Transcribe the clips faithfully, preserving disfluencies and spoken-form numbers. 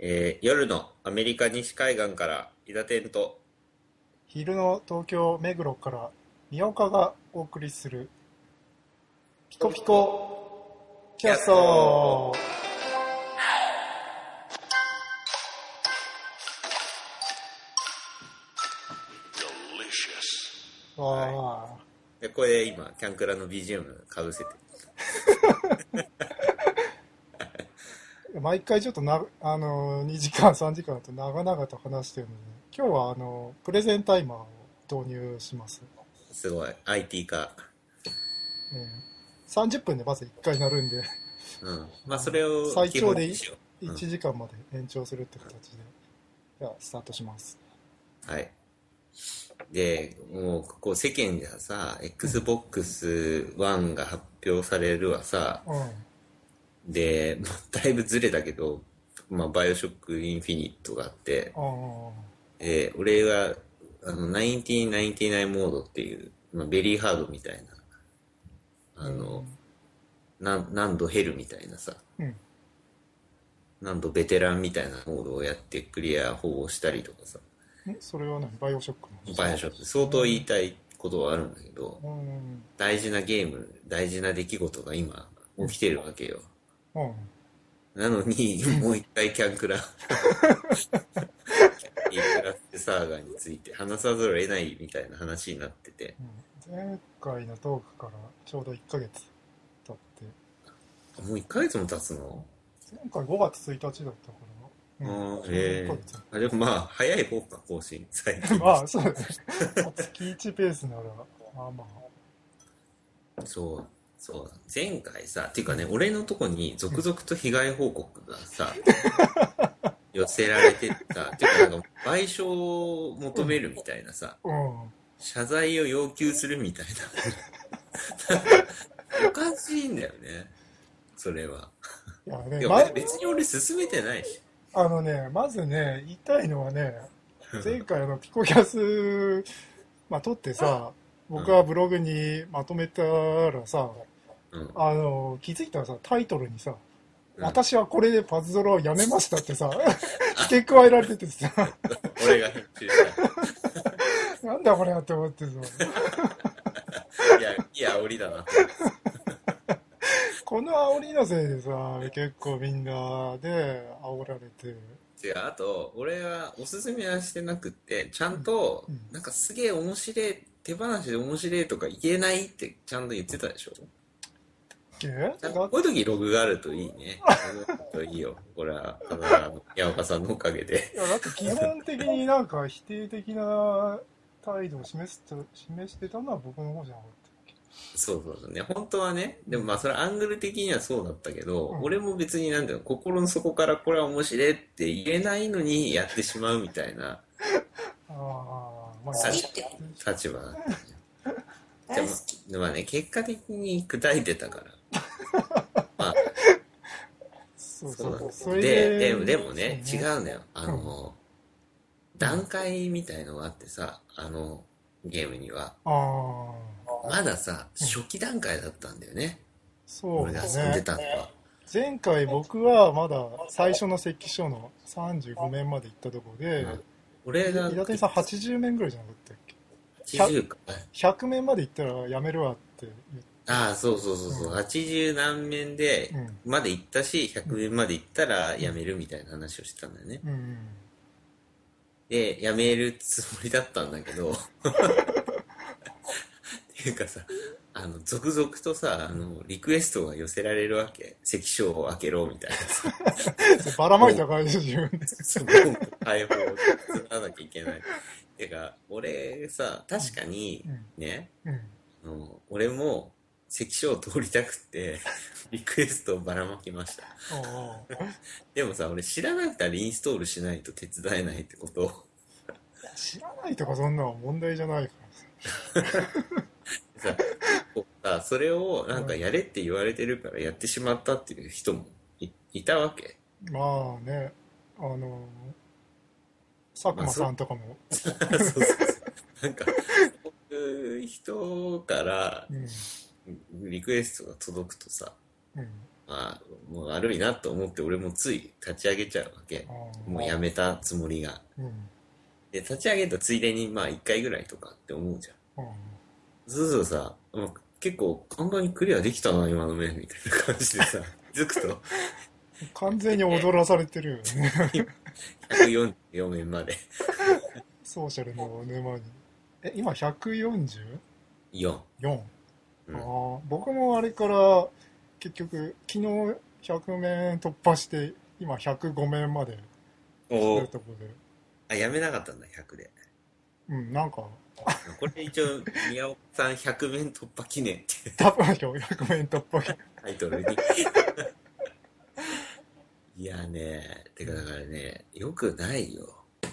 えー夜のアメリカ西海岸から伊田天と。 昼の東京目黒から宮岡がお送りするピコピコキャスト。わあ、 でこれ今キャンクラの ビージーエム かぶせて毎回ちょっとなあのにじかんさんじかんと長々と話してるので、今日はあのプレゼンタイマーを導入します。 すごい アイティー 化。 えーさんじゅっぷんでまずいっかいなるんで、 うんまあそれを基最長で本にしよう、 いちじかんまで延長するって形で、ではスタートします。 うん、はい。でもうここ世間ではさ エックスボックスワン が発表されるわさ。 うん。 でもうだいぶずれたけど、まあ、バイオショックインフィニットがあって、 ああ。 えー俺はあのナインティナインティナインモードっていう、まあ、ベリーハードみたいな、あの、なん何度ヘルみたいなさ、 うん。 何度ベテランみたいなモードをやってクリア保護したりとかさ。 んそれは何バイオショックの？ バイオショック相当言いたいことはあるんだけど、 うん。 大事なゲーム大事な出来事が今起きてるわけよ。 うん。 なのにもう一回キャンクラキャンクラってサーガについて話さざるを得ないみたいな話になってて、 うん、前回のトークからちょうどいっかげつ経って、 もういっかげつも経つの？ 前回ごがつついたちだったから、うん、 あーちょうど1 えヶ月。 ー、あでもまあ早い方か更新最近まあそうだね。月いちペースならまあまそうそうだ前回さっていうかね、俺のとこに続々と被害報告がさ寄せられてたっていうか、なんか賠償を求めるみたいなさ、 あ、うん。 謝罪を要求するみたいなおかしいんだよねそれは。 いやね、 いやま、 別に俺進めてないし。 あのね、まずね、言いたいのはね、前回あのピコキャス、まあ、撮ってさ、僕はブログにまとめたらさ、 うんあの、気づいたらさ、タイトルにさ、 うん私はこれでパズドラをやめましたってさ、付け加えられててさ、 俺が編集しなんだこれって思ってさ、 た。いやいや煽りだな。 この煽りのせいでさ、結構みんなで煽られて、 違う、あと俺はおすすめはしてなくって、ちゃんとうん。 なんかすげえ面白い手放しで面白いとか言えないってちゃんと言ってたでしょ。 けちゃんとだこういう時ログがあるといいね。ログがあるといいよ。これはただあの矢岡さんのおかげで。 いや、だって基本的になんか否定的な態度を示すと示してたのは僕の方じゃなかったっけ？ そうそうそうね。本当はね、でもまあそれアングル的にはそうだったけど、 うん。 俺も別になんだよ、心の底からこれは面白いって言えないのにやってしまうみたいなああ、まあ、 立立場だったね。でも、でもまあね、結果的に砕いてたから。まあ、 そうそうなんだよ。 そうそう。それで、でで、 も、でもね、違そうね。 うんだよ。あうん。 の、段階みたいのがあってさ、あの、ゲームには。 ああ、 まださ、 うん。 初期段階だったんだよね。 そう俺が遊んでだね。 たのは。 前回僕はまだ最初の関所のさんじゅうご面まで行ったところで、 うん。俺がい伊達さんはちじゅう面ぐらいじゃなかったっけ？ はちじゅうか。 ひゃく 面まで行ったらやめるわって言って、 ああ、そうそうそうそう。はちじゅう何面で、 うん。 まで行ったし、ひゃくうん。 面まで行ったらうん。 やめるみたいな話をしてたんだよね。 うん。うん。 で、やめるつもりだったんだけど、っていうかさ、あの、続々とさ、あの、リクエストが寄せられるわけ。関所を開けろ、みたいなさ。 そればらまいもう、 た感じで自分で。 その、門解放をつらなきゃいけない。てか、俺さ、確かに、 うん。 ね、 うん。 あの、俺も、関所を通りたくって、リクエストをばらまきました。 おうおう。 でもさ、俺知らなかったらインストールしないと手伝えないってことを知らないとかそんなの問題じゃないかさ、結構さ、それをらさ。 なんかやれって言われてるからやってしまったっていう人もい、いたわけ。 うん。まあね、あの、佐久間まあそ、 さんとかも、 そうそうそう。なんか、そういう人からうん。 リクエストが届くとさ、 うん。 あもう悪いなと思って俺もつい立ち上げちゃうわけ。もうやめたつもりが。 うん。 で、立ち上げたついでにまあ一回ぐらいとかって思うじゃん。 うん。 そうするとさ、まあ結構簡単にクリアできたな、今の面みたいな感じでさ、気づくと。 完全に踊らされてるよね。 ひゃくよんじゅうよん面まで。 ソーシャルの沼に。え、今 ひゃくよんじゅうよん？ よん。うん、 ああ、僕もあれから結局昨日ひゃく面突破して今ひゃくご面まで来てるところで。 あ、やめなかったんだ、ひゃくで。 うん、なんか。 これ一応、宮尾さんひゃく面突破記念って多分ひゃく面突破。 タイトルに。いやね、てかだからね、よくないよ。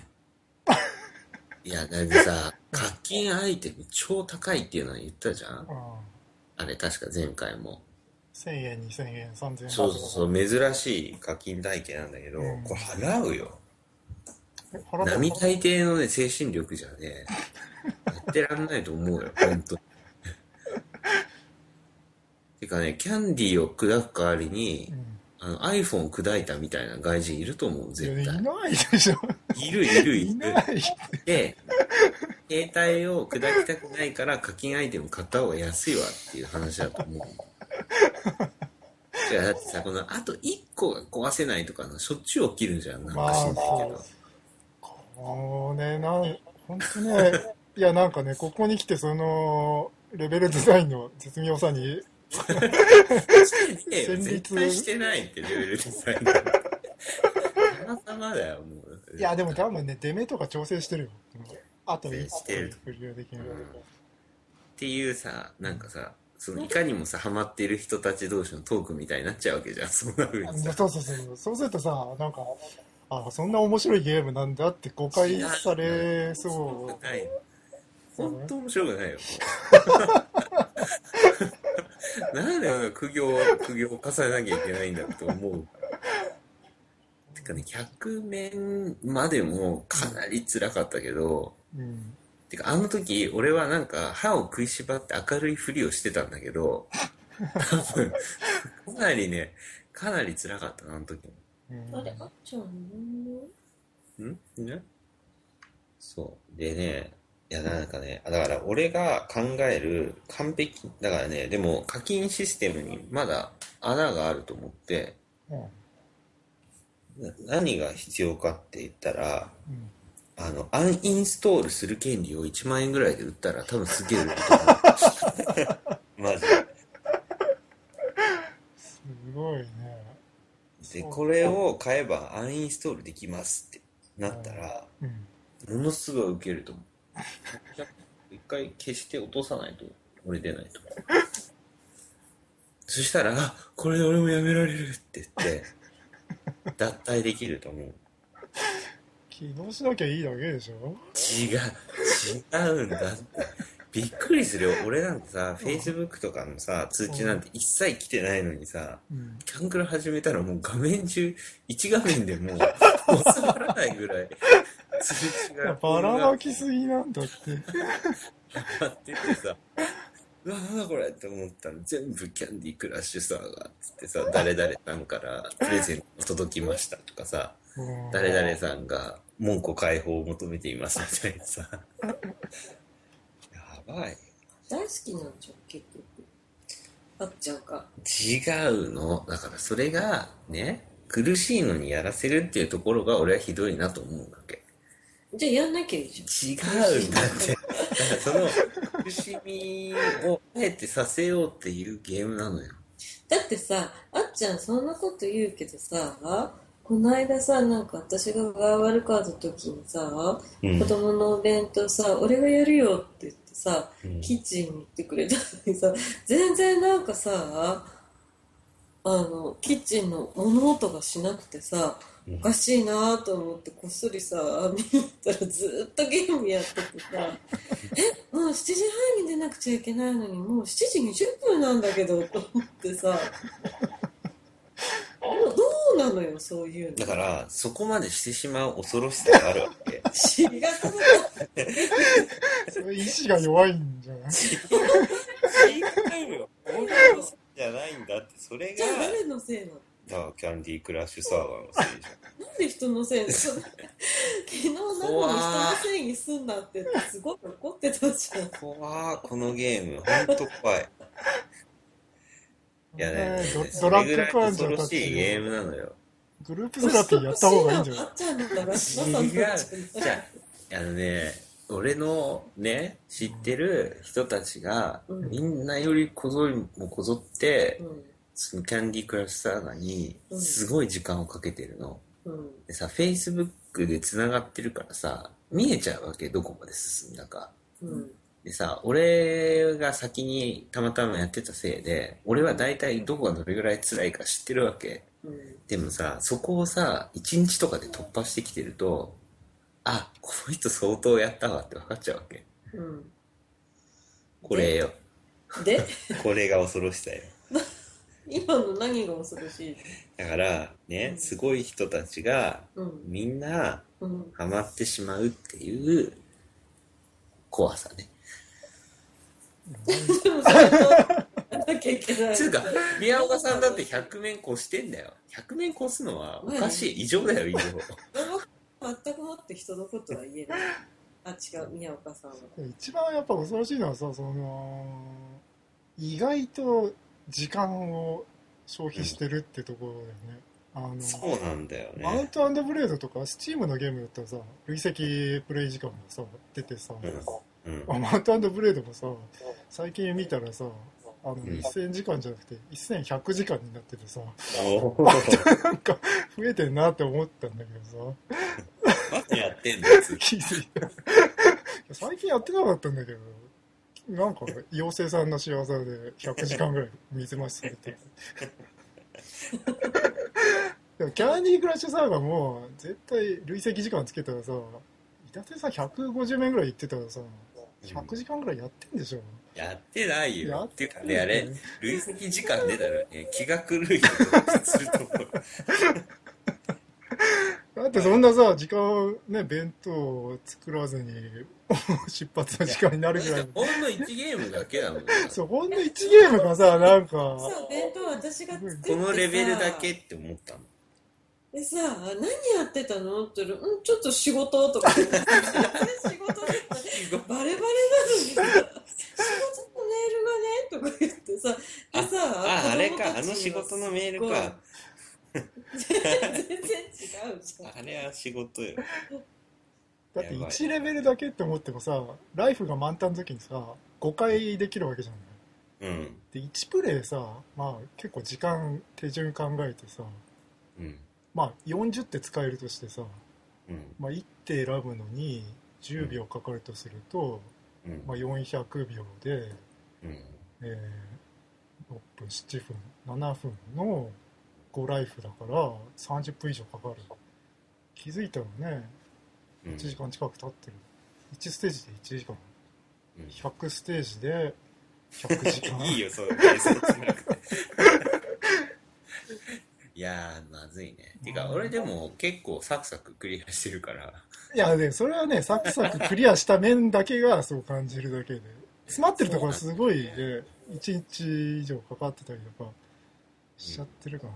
いや、だってさ、課金アイテム超高いっていうのは言ったじゃん。 うん、 あれ確か前回も。 せんえん、にせんえん、さんぜんえん。 そうそうそう、珍しい課金体系なんだけど、うん、これ払うよ。並大抵のね、精神力じゃね、やってらんないと思うよ、ほんと。てかね、キャンディーを砕く代わりに、うん、あの iPhone を砕いたみたいな外人いると思う、絶対。 いないでしょ。 いるいるいる。 いない。 で、携帯を砕きたくないから課金アイテム買った方が安いわっていう話だと思う。いやだってさ、このあといっこが壊せないとかのしょっちゅう起きるじゃん、なんか知んないけど。 もうね、なん、ほんとね、いやなんかね、ここに来てその、レベルデザインの絶妙さに、 戦慄絶対してないってレベルデザイン。様々だよ、もう。 いや、でも多分ね、出目とか調整してるよ。あといっこクリアできる。っていうさ、なんかさ、そのいかにもさ、ハマっている人たち同士のトークみたいになっちゃうわけじゃん、そうなるにさ。 そうそうそう。そうするとさ、なんか、あ、そんな面白いゲームなんだって誤解されそう。 本当面白くないよ。なんで苦行、苦行を重ねなきゃいけないんだって思う。てかね、ひゃく面までもかなり辛かったけど、うん、てかあの時俺はなんか歯を食いしばって明るいふりをしてたんだけど、多分、かなりね、かなり辛かったな、あの時も。 あれ、あっちゃんのんねそう。でね、いや、なんかね、だから俺が考える完璧、だからね、でも課金システムにまだ穴があると思って、うん、何が必要かって言ったら、うん、あの、アンインストールする権利をいちまんえんぐらいで売ったら多分すげえ売ると思う。マジで。 すごいね。 で、これを買えばアンインストールできますってなったら、うん、ものすごい受けると思う。一回消して落とさないと俺出ないと思う。そしたら、あ、これで俺もやめられるって言って脱退できると思う。 起動しなきゃいいだけでしょ。 違う違うんだって。びっくりするよ。俺なんてさ、Facebook とかのさ通知なんて一切来てないのにさ、うん、キャンクラ始めたらもう画面中いち画面でもう収まらないぐらい通知がばらまきすぎなんだってやっててさ、うわ、なんだこれって思ったら全部キャンディークラッシュサーガーっつってさ、誰々さんからプレゼント届きましたとかさ、誰々さんが門戸開放を求めていますみたいなさやばい。 大好きなんじゃん結局あっちゃうか。 違うの。だからそれがね、苦しいのにやらせるっていうところが俺はひどいなと思うわけ。 じゃあやんなきゃいいじゃん。違うんだって。だからその苦しみをあえてさせようっていうゲームなのよ。 だってさ、あっちゃんそんなこと言うけどさ、この間さ、なんか私がガーワルカードの時にさ、うん、子供のお弁当さ、俺がやるよって言ってさ、うん、キッチンに行ってくれたのにさ、全然なんかさ、あの、キッチンの物音がしなくてさ、おかしいなと思ってこっそりさ、見に行ったらずっとゲームやっててさ、え、もうしちじはんに出なくちゃいけないのに、もうしちじにじゅっぷんなんだけど、と思ってさ、どうなのよ、そういうの。 だから、そこまでしてしまう恐ろしさがあるわけ。 違う。 それ意志が弱いんじゃない？ 違うよ。 じゃないんだって、それが。 じゃあ誰のせいなの？ だからキャンディークラッシュサーバーのせいじゃん。 なんで人のせいなの？昨日何で人のせいにすんだってすごい怒ってたじゃん。 怖ー、このゲーム、ほんと怖い。いやね、 ドラッグそれぐらい感情恐ろしいゲームなのよ。 グループセラピーやった方がいいんじゃない？ あっちゃんのだらしなさ違う。 になっちゃじゃあ、あのね、俺のね、知ってる人たちが、 うんみんなよりこぞりもこぞって、 う。うんそのキャンディークラッシュサーガーにすごい時間をかけてるの。 うん、 でさ、Facebook で繋がってるからさ、見えちゃうわけ、どこまで進んだか。 うん、 でさ、俺が先にたまたまやってたせいで、俺は大体どこがどれぐらい辛いか知ってるわけ。 うん、 でもさ、そこをさ、いちにちとかで突破してきてると、あ、この人相当やったわって分かっちゃうわけ。 うん、 これよ。 でこれが恐ろしさよ。 今の何が恐ろしい？ だからね、 うんすごい人たちがうんみんなうんハマってしまうっていう怖さね。 でもそれとやらなきゃいけない。 つうか、宮岡さんだってひゃくめん越してんだよ。ひゃくめん越すのはおかしい。異常だよ、異常。 全くもって人のことは言えない。あ、違う、宮岡さんは。 一番やっぱ恐ろしいのはさ、その意外と時間を消費してるってところだよね。あのそうなんだよね。 マウント&ブレードとかスチームのゲームだったらさ、累積プレイ時間がさ出てさ、 うんうん、 あマウント&ブレードもさ、最近見たらさ、あの、 うんせんじかんじゃなくてせんひゃくじかんになっててさ、 おなんか増えてんなって思ったんだけどさ、 何やってんのつ気づいた。最近やってなかったんだけど、なんか妖精さんの仕業でひゃくじかんぐらい水増しされてでもキャンディークラッシュサーガーも絶対累積時間つけたらさ、伊達さんひゃくごじゅうめんぐらい行ってたらさ、ひゃくじかんぐらいやってんでしょ。 やってないよ。 やっっていうかね、あれ、累積時間出たらね、気が狂い人とすると思う。 だってそんなさ、時間ね、弁当を作らずに出発の時間になるぐらい。 ほんのいちゲームだけだもん。 そう、ほんのいちゲームがさ、なんか。 そう、弁当私が作ってさ、 このレベルだけって思ったの。 でさ、何やってたのって言ったら、うん、ちょっと仕事とか言ってさ、仕事だったバレバレなのにさ、仕事のメールがねとか言ってさ、でさ、 あ、あ、あれか、あの仕事のメールか。 全然違うじゃん。 あれは仕事よ。 だっていちレベルだけって思ってもさ、ライフが満タンの時にさ、ごかいできるわけじゃん。 うん。 で、いちプレイさ、まあ結構時間、手順考えてさ、 うん。 まあよんじゅって使えるとしてさ、 うん。 まあいち手選ぶのにじゅうびょうかかるとすると、 うん。 まあよんひゃくびょうで、 うん。 えー、ろっぷん、ななふん、ななふんのごライフだからさんじゅっぷん以上かかる。気づいたらね、いちじかん近く経ってる。いちステージでいちじかん。 うんひゃくステージでひゃくじかん。 いいよ、そういう計算しなくて。いやー、まずいね。てか、俺でも結構サクサククリアしてるから。 いやね、それはね、サクサククリアした面だけがそう感じるだけで。詰まってるところすごいね、いちにち以上かかってたりとかしちゃってるからね。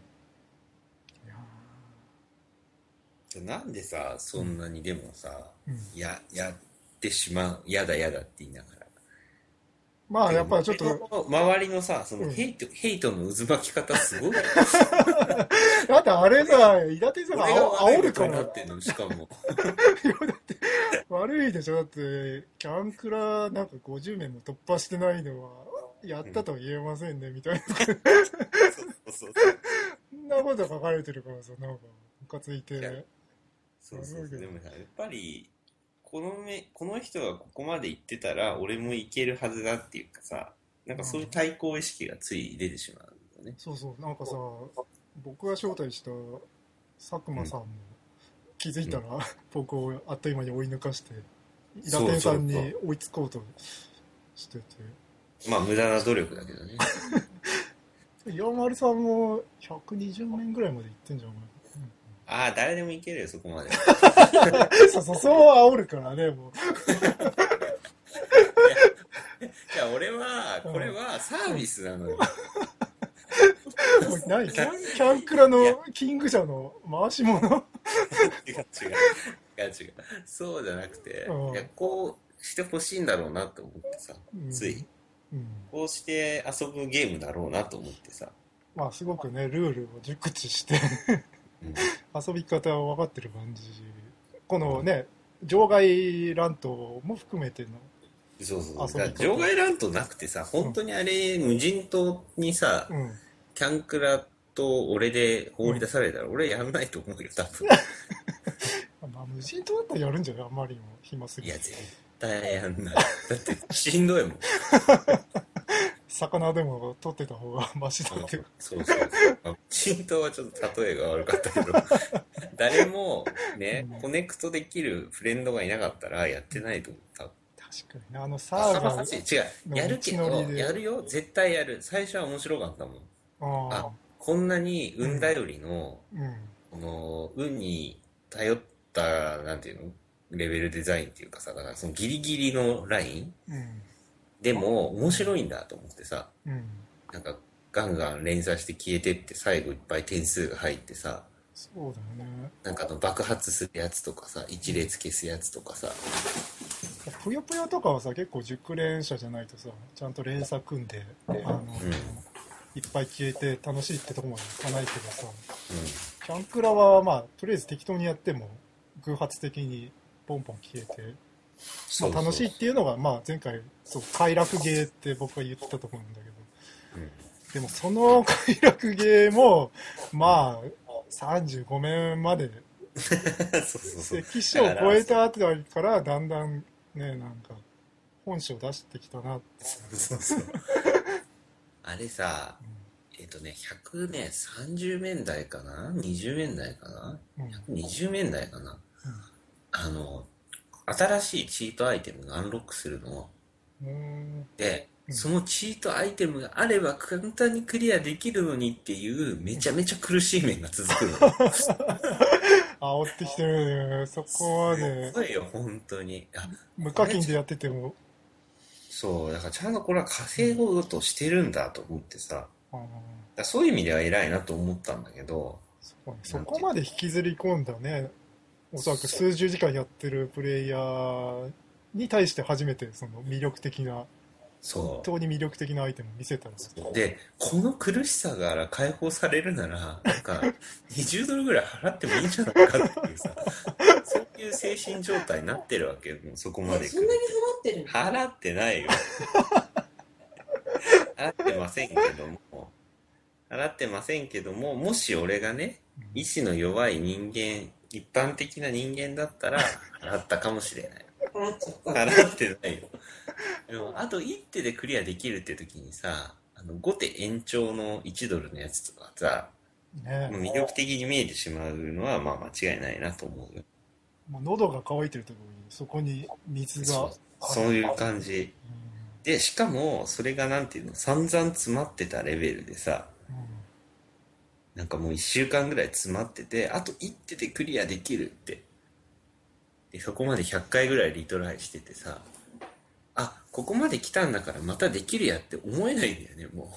いやなんでさ、そんなにでもさ、 うん、 や、やってしまう、やだやだって言いながら。 まあやっぱりちょっと。 周りのさ、そのヘイト、うん、ヘイトの渦巻き方すごい。だってあれさ、伊達さんが煽るから。 なってんの、しかも。 いやだって悪いでしょ。だって、キャンクラなんかごじゅうめんも突破してないのは、やったとは言えませんね、うん、みたいな。そうそうそう。そんなこと書かれてるからさ、なんか、ムカついて。 そうそうそう。でもさ、やっぱり、このめ、この人がここまで行ってたら、俺も行けるはずだっていうかさ、なんかそういう対抗意識がつい出てしまうんだよね。 そうそう、なんかさ、僕が招待した佐久間さんも、気づいたら、うん、僕をあっという間に追い抜かして、伊達天さんに追いつこうとしてて。 まあ、無駄な努力だけどね。 岩丸さんもひゃくにじゅうめんぐらいまで行ってんじゃん。 ああ、誰でもいけるよ、そこまで。 そうそう、そう煽るからね、もう。 いや、いや俺は、これはサービスなのよ。 何キャン、キャンクラのキング社の回し物。 違う違う。違う違う。そうじゃなくて、 うん、 いや、こうしてほしいんだろうなと思ってさ、 うん、 つい、 うん。 こうして遊ぶゲームだろうなと思ってさ。 まあ、すごくね、ルールを熟知してうん、 遊び方を分かってる感じ。このね、場外乱闘も含めてのそうそう。 遊び方。 場外乱闘なくてさ、本当にあれ、無人島にさ、 うん、 キャンクラと俺で放り出されたら、俺やんないと思うよ、多分。 まあ、無人島だったらやるんじゃない？あんまりにも暇すぎて。 いや、絶対やんない。だって、しんどいもん。 魚でも取ってた方がマシだって。 そうそうそう。無人島はちょっと例えが悪かったけど、誰もね、 うん、 コネクトできるフレンドがいなかったらやってないと思った。 確かにね、あのサーバー違う、やるけど、やるよ、絶対やる。最初は面白かったもん。ああ、こんなに運頼りの、 うん、 この運に頼ったなんていうのレベルデザインっていうかさ、だからそのギリギリのライン、 うん、 でも面白いんだと思ってさ、 うん、 なんかガンガン連鎖して消えてって最後いっぱい点数が入ってさ、 そうだよね。 なんかあの爆発するやつとかさ、一列消すやつとかさ、 ぷよぷよとかはさ、結構熟練者じゃないとさ、ちゃんと連鎖組んで、あの、 うん、 いっぱい消えて楽しいってとこまでいかないけどさ、 うん、 キャンクラはまあとりあえず適当にやっても偶発的にポンポン消えて、 そうそうまあ、楽しいっていうのがまあ前回そう快楽ゲーって僕は言ってたと思うんだけど、 うん、 でもその快楽ゲーもまあさんじゅうご面までそうそうそう。 関所を超えたあたりからだんだんね、なんか本性出してきたなって。 そうそうそう。あれさ、えっとね、ひゃくね、さんじゅう面台かな ?にじゅう 面台かな、 うん、 ひゃくにじゅう 面台かな、 うん、 あの、新しいチートアイテムがアンロックするの。 うーん、 で、 うん、 そのチートアイテムがあれば簡単にクリアできるのにっていうめちゃめちゃ苦しい面が続くの。 煽ってきてるね。そこまで。 すごいよ、本当に。 無課金でやってても。 そう、だからちゃんとこれは稼ごうとしてるんだと思ってさ。 あだそういう意味では偉いなと思ったんだけど。 そ, そこまで引きずり込んだね。おそらく数十時間やってるプレイヤーに対して初めてその魅力的な、 そう本当に魅力的なアイテムを見せたんですで、この苦しさから解放されるなら、なんか、にじゅうドルぐらい払ってもいいんじゃないかっていうさ、そういう精神状態になってるわけよ、もうそこまで。 そんなに払ってるの？ 払ってないよ。払ってませんけども、払ってませんけども、もし俺がね、意志の弱い人間、一般的な人間だったら、払ったかもしれない。 払っちゃった。 払ってないよ。でもあといち手でクリアできるって時にさ、あのご手延長のいちドルのやつとかさ、 ね。 魅力的に見えてしまうのはまあ間違いないなと思うよ。 もう喉が渇いてるところにそこに水がそうそういう感じ、うん、でしかもそれがなんていうの散々詰まってたレベルでさ、うん、なんかもういっしゅうかんぐらい詰まっててあといち手でクリアできるってでそこまでひゃっかいぐらいリトライしててさあここまで来たんだからまたできるやって思えないんだよねも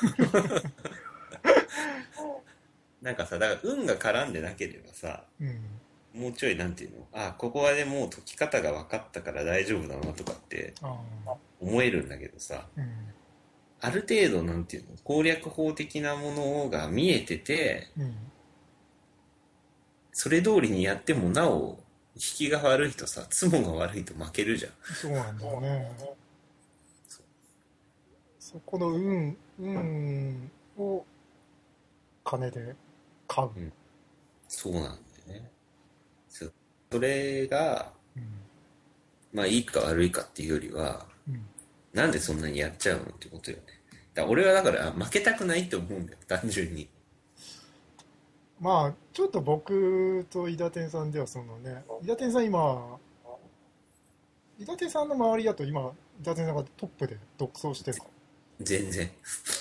うなんかさだから運が絡んでなければさ、うんもうちょいなんていうのあここはでもう解き方が分かったから大丈夫だなとかって思えるんだけどさ、うん、ある程度なんていうの攻略法的なものが見えてて、うん、それ通りにやってもなお引きが悪いとさツモが悪いと負けるじゃんそうなんだよね そ, そこの運運を金で買う、うん、 そうなんだよねそれが、うん、まあいいか悪いかっていうよりは、うん、なんでそんなにやっちゃうのってことよね。だから俺はだから負けたくないって思うんだよ単純に。 まあちょっと僕と伊達天さんではそのね伊達天さん今伊達天さんの周りだと今伊達天さんがトップで独走してるか全然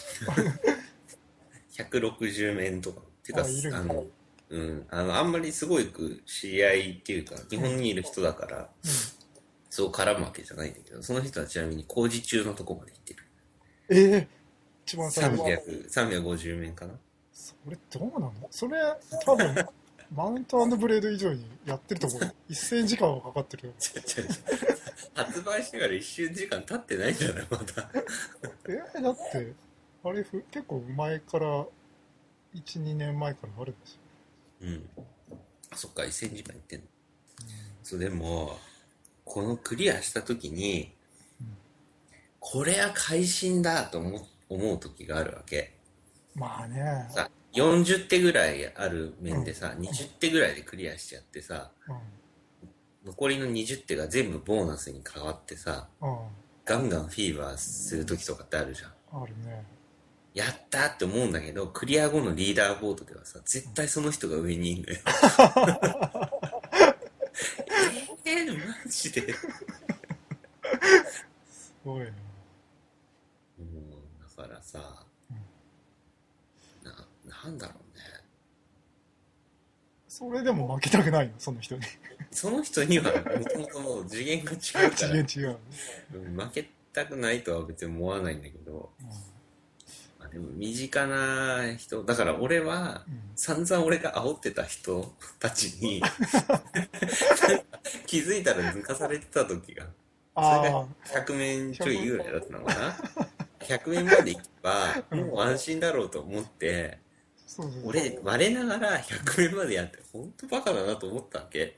ひゃくろくじゅう面とかっていうか あ, あのうん、あのあんまりすごい知り合いっていうか日本にいる人だから、うん、そう絡むわけじゃないんだけどその人はちなみに工事中のとこまで行ってるええー、一番最後さんびゃく、さんびゃくごじゅう面かなそれどうなの？それ多分マウント&ブレード以上にやってると思う。せんじかんはかかってるよ。 ちょちょちょ発売してから一瞬時間経ってないんじゃないまだ。 えだってあれふ結構前からいち、にねんまえからあるんですよ。 うん。あ、そっか、せんじかんいってんの。うん、そう、でも、このクリアした時に、うん、これは会心だと思う、思う時があるわけ。 まあね。 さ、よんじゅってぐらいある面でさ、うん、にじゅってぐらいでクリアしちゃってさ、うん、残りのにじゅってが全部ボーナスに変わってさ、うん、ガンガンフィーバーする時とかってあるじゃん。 あるね。 やったって思うんだけど、クリア後のリーダーボードではさ、絶対その人が上にいるのよ。えー、マジで。すごいな。 もう、だからさ、うん、な、なんだろうね。 それでも負けたくないの、その人に。 その人には、もともともう次元が違うから。 次元違う、 うん。負けたくないとは別に思わないんだけど、うん、でも身近な人だから俺は、うん、散々俺が煽ってた人たちに気づいたら抜かされてた時がそれがひゃくめんちょいぐらいだったのかな。ひゃくめんまでいけばもう安心だろうと思って、うん、俺我ながらひゃくめんまでやって本当バカだなと思ったわけ。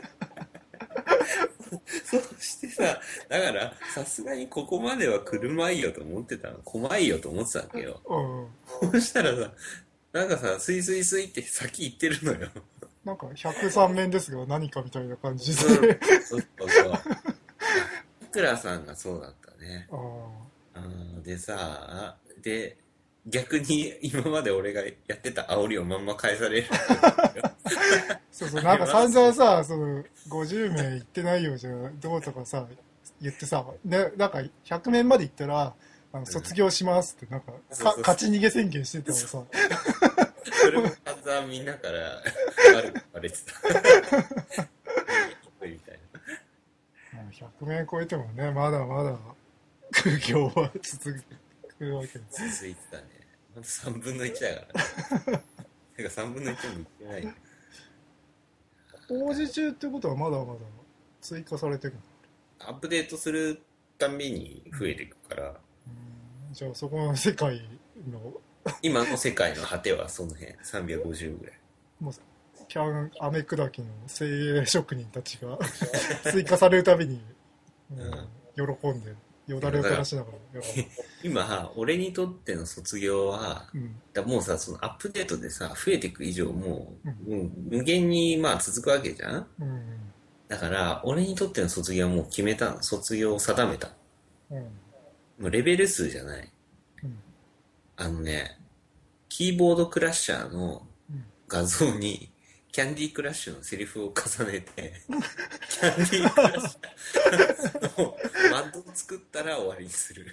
そしてさ、だからさすがにここまでは車いいよと思ってたの、怖いよと思ってたわけよ、うん、そしたらさ、なんかさ、スイスイスイって先行ってるのよ。 なんかひゃくさんめんですが何かみたいな感じで。 そうそうそうそう。いくらさんがそうだったね。ああでさ、で逆に今まで俺がやってた煽りをまんま返される。 そうそう、なんか散々さ、そのごじゅうめんいってないよじゃどうとかさ言ってさ、ね、なんかひゃくめんまでいったらあの卒業しますってなんか、うん、か勝ち逃げ宣言してたのさ。 それも散々みんなから悪くバレてた。みたいな。ひゃくめん超えてもね、まだまだ苦行は続くわけです。 続いてたね。まださんぶんのいちだからね。てかさんぶんのいちもいってない。 工事中ってことはまだまだ追加されてるの？アップデートするたびに増えていくから。うん、 じゃあそこの世界の今の世界の果てはその辺さんびゃくごじゅうぐらい。もうキャンアメ砕きの精鋭職人たちが追加されるたびに、うん、喜んでよだれを垂らしながら今俺にとっての卒業は、うん、だもうさそのアップデートでさ増えていく以上もう、うん、もう無限にまあ続くわけじゃん、うん、だから俺にとっての卒業はもう決めたの、卒業を定めた、うん、もうレベル数じゃない、うん、あのねキーボードクラッシャーの画像にキャンディークラッシュのセリフを重ねてキャンディークラッシャーのマッドを作ったら終わりにする。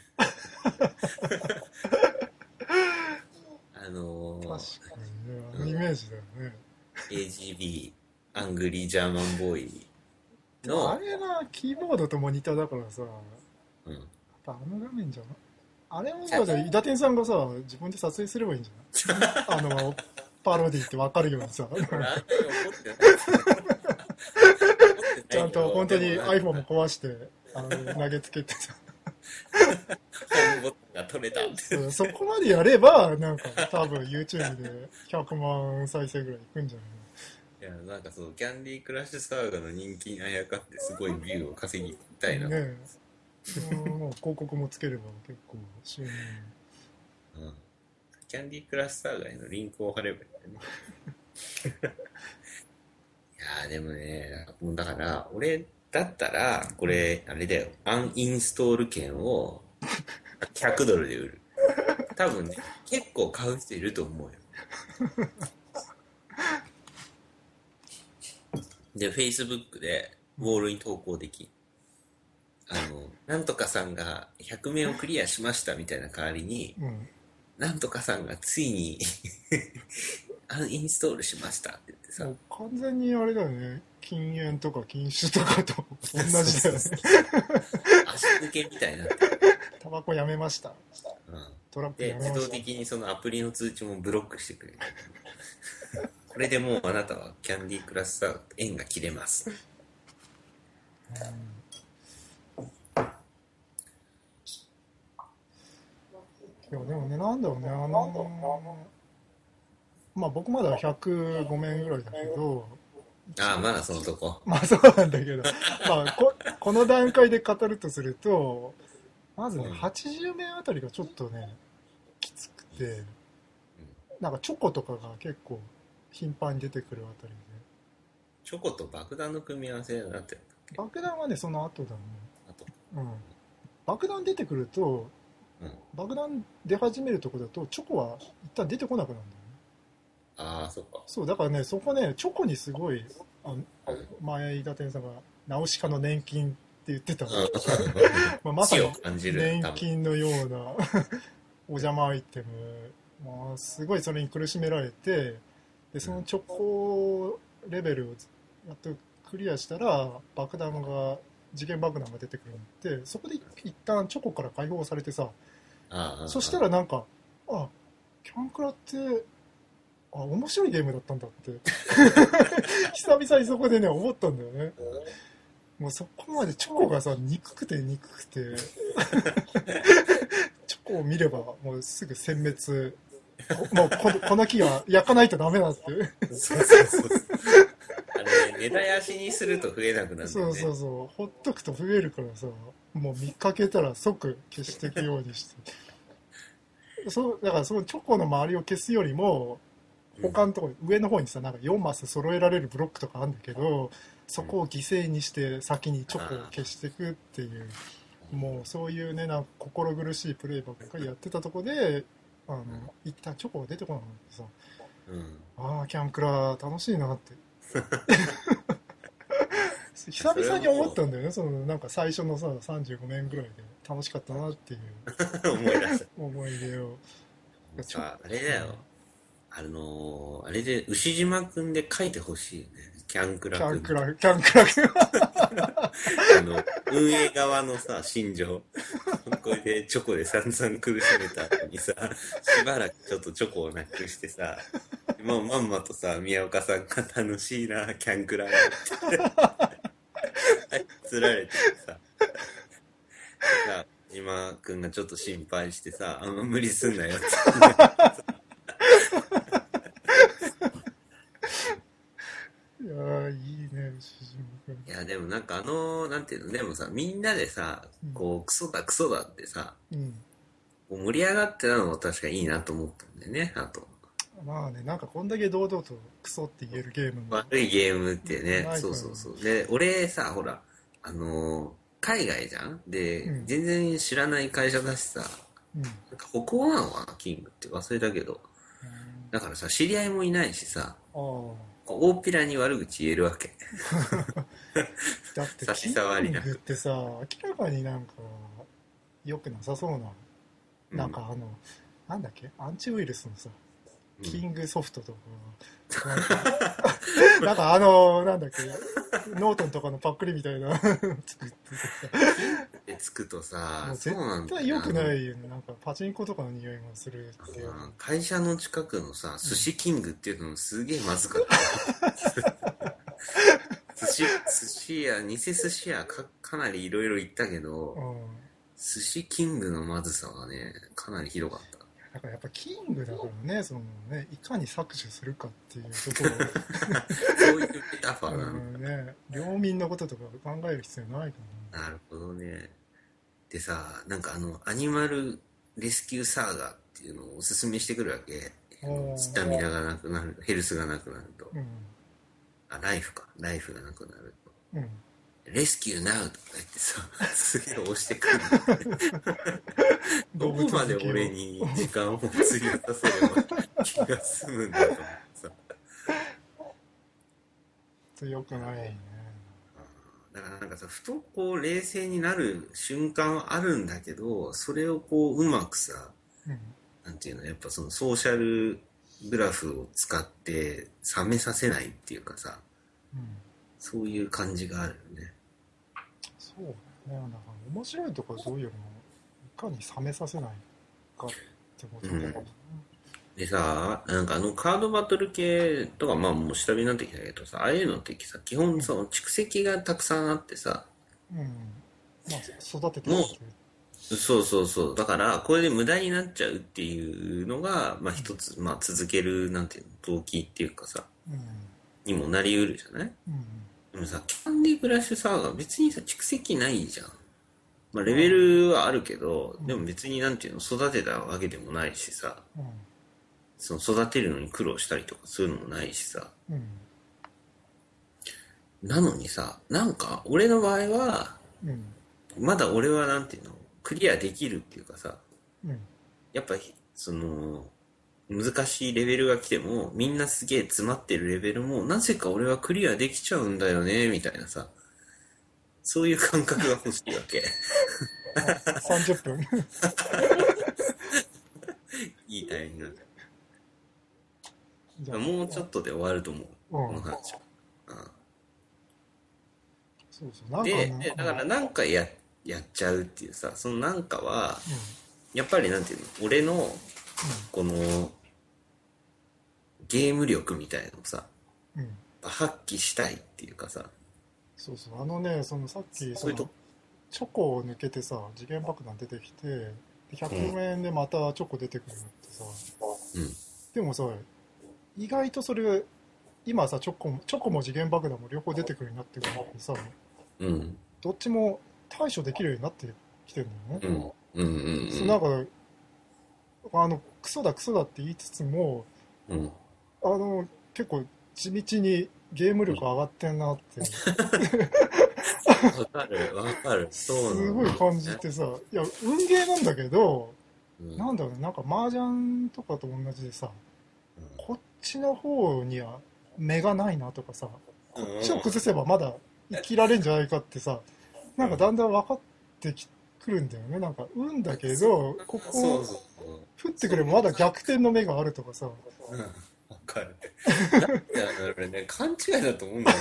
あのー、 確かにね、イメージだよね。 エージービー アングリージャーマンボーイのあれな、キーボードとモニターだからさ、うん、やっぱあの画面じゃなあれもだって伊達さんがさ自分で撮影すればいいんじゃないあのパロディって分かるようにさちゃんと本当に iPhone も壊してあの投げつけてさホームボットが取れたってそ, そこまでやればなんか多分 YouTube でひゃくまん再生ぐらいいくんじゃないの。いやなんかそうキャンディークラッシュサーガの人気にあやかってすごいビューを稼ぎたいなねえもう広告もつければ結構収入、 うん、キャンディークラッシュサーガへのリンクを貼ればいいんだねいやでもねもうだから俺だったらこれあれだよアンインストール券をひゃくドルで売る。多分ね結構買う人いると思うよで Facebook でウォールに投稿できあのなんとかさんがひゃくめんをクリアしましたみたいな代わりに、うん、なんとかさんがついにアンインストールしましたって言ってさ完全にあれだよね禁煙とか禁酒とかと同じだよね足抜けみたいなタバコやめました、 うんトラップでやめました。 自動的にそのアプリの通知もブロックしてくれる。これでもうあなたはキャンディークラッサー縁が切れます。 いやでもね、なんだろうね、あのー、まあ僕まだひゃくごめんぐらいだけど、 ああ、まだそのとこ。 まあそうなんだけど、まあこ、この段階で語るとすると、まずね、 うんはちじゅうめんあたりがちょっとね、きつくて、なんかチョコとかが結構頻繁に出てくるあたりで。 チョコと爆弾の組み合わせになってるんだっけ。 爆弾はね、その後だね。 あと、 うん。爆弾出てくると、 うん、 爆弾出始めるとこだと、チョコは一旦出てこなくなるんだよね。 ああ、そっか。 そう、だからね、そこね、チョコにすごい、あうん前、伊達さんが、ナウシカの年金って言ってた、 うんまあ、まさに死を感じる年金のようなお邪魔アイテム、まあ、すごいそれに苦しめられて、でそのチョコレベルをやっとクリアしたら、爆弾が、次元爆弾が出てくるんで、そこで一旦チョコから解放されてさ、 ああ、 そしたらなんか、あ、キャンクラって、あ、面白いゲームだったんだって久々にそこでね思ったんだよね。もうそこまでチョコがさ憎くて憎くてチョコを見ればもうすぐ殲滅、もうこのこの木は焼かないとダメだってそうそうそう。あれ、根絶やしにすると増えなくなるんだよね。 そうそうそう、ほっとくと増えるからさ、もう見かけたら即消していくようにしてそうだから、そのチョコの周りを消すよりも他のところ、上の方にさ、なんかよんマス揃えられるブロックとかあるんだけど、そこを犠牲にして先にチョコを消していくっていう、もうそういうね、なんか心苦しいプレイばっかりやってたとこで、あの一旦チョコが出てこなくなってさ、 うん、 ああキャンクラ楽しいなって久々に思ったんだよね。そのなんか最初のささんじゅうごねんぐらいで楽しかったなっていう思い出した。 思い出を。 ああれだよ。あのー、あれで牛島くんで書いてほしいよね。キャンクラキャくん。 ンクラ、キャンクラ君あの、運営側のさ、心情。これでチョコで散々苦しめた後にさ、しばらくちょっとチョコをなくしてさ、もうまんまとさ、宮岡さんが楽しいな、キャンクラって。つられてさ、さ、今くんがちょっと心配してさ、あんま無理すんなよって。 いやーいいね、牛島君。 いやでもなんかあのなんていうの、でもさ、みんなでさ、こうクソだクソだってさ、 うん、 こう盛り上がってたのも確かにいいなと思ったんだよね。あとまあね、なんかこんだけ堂々とクソって言えるゲームも悪いゲームってね、 ないからそうそうそう。で俺さ、ほらあのー海外じゃんで、 うん全然知らない会社だしさ、 うん、 なんか北欧なのかな、キングって忘れたけど、だからさ、知り合いもいないしさ、 ああ大っぴらに悪口言えるわけ。 だって差し障りなくキングってさ、明らかになんか良くなさそうな、 うんなんかあのなんだっけ、アンチウイルスのさ、 うんキングソフトとか、なんかなんかあのなんだっけ、ノートンとかのパックリみたいな作ってでつくとさ、 さ、 もうそうなんだよ絶対良くないよね。なんかパチンコとかの匂いもするっていう。 うん会社の近くのさ、寿司キングっていうのもすげえまずかった。寿司、寿司屋、偽寿司屋か、かなりいろいろ行ったけど、 うん、 寿司キングのまずさはね、かなりひどかった。 だからやっぱキングだからね、そのね、いかに搾取するかっていうところそういうメタファーなの。 うんね、領民のこととか考える必要ないかなるほどね。でさ、なんかあの、アニマルレスキューサーガーっていうのをおすすめしてくるわけ。 おースタミナがなくなる、ヘルスがなくなると。 な。 あ、ライフか。ライフがなくなると。 うん。うん。 レスキューナウとか言ってさ、すげえ押してくる。どこまで俺に時間を費やさせれば気が済むんだと思ってさ。 強くないね。 だからなんかさ、ふとこう冷静になる瞬間はあるんだけど、それをこううまくさ、 うん。 なんていうの、やっぱそのソーシャルグラフを使って冷めさせないっていうかさ、 うん。 そういう感じがあるよね。 そうだね。だから面白いところどういうのもいかに冷めさせないかっって思ってたけど、 うんでさ、なんかあのカードバトル系とかまあもう下火になってきたけどさ、ああいうのってさ、基本その蓄積がたくさんあってさ、 うん、まあ育ててもうるっていう、 そうそうそう。だから、これで無駄になっちゃうっていうのが、まあ一つ、まあ続ける、なんていうの、動機っていうかさ、 うんにもなり得るじゃない。 うんでもさ、キャンディークラッシュサーガー別にさ、蓄積ないじゃん。まあレベルはあるけど、 うんでも別になんていうの、育てたわけでもないしさ、 うんその育てるのに苦労したりとかそういうのもないしさ、 うんなのにさ、なんか、俺の場合は、 うんまだ俺はなんていうの、クリアできるっていうかさ、 うんやっぱ、その、難しいレベルが来ても、みんなすげえ詰まってるレベルも、なぜか俺はクリアできちゃうんだよね、みたいなさ、そういう感覚が欲しいわけ。 さんじゅっぷんいいタイミングじゃあもうちょっとで終わると思う、 うんこの話は。 そうそうなんかで、 ねでだからなんかや、やっちゃうっていうさ、そのなんかは、やっぱりなんていうの、俺の、この、ゲーム力みたいのをさ、 うんうんうん発揮したいっていうかさ、 そうそうあのねそのさっきそのそういうとチョコを抜けてさ次元爆弾出てきてでひゃくえんでまたチョコ出てくるのってさ、 うん。 でもさ意外とそれ今さチョコもチョコも次元爆弾も両方出てくるようになってくるのにさうん。 どっちも対処できるようになってきてるんだよね、 うん。うん。うん。うん。 そうなんかあのクソだクソだって言いつつもうん。 あの結構地道にゲーム力上がってんなってわかる、わかる。そうなのすごい感じてさいや運ゲーなんだけどうんなんだろうねなんか麻雀とかと同じでさこっちの方には目がないなとかさこっちを崩せばまだ生きられんじゃないかってさなんかだんだん分かってきくるんだよねなんか運だけどここそうそう降ってくればまだ逆転の目があるとかさそう。うん。わかる。いや、俺ね、勘違いだと思うんだ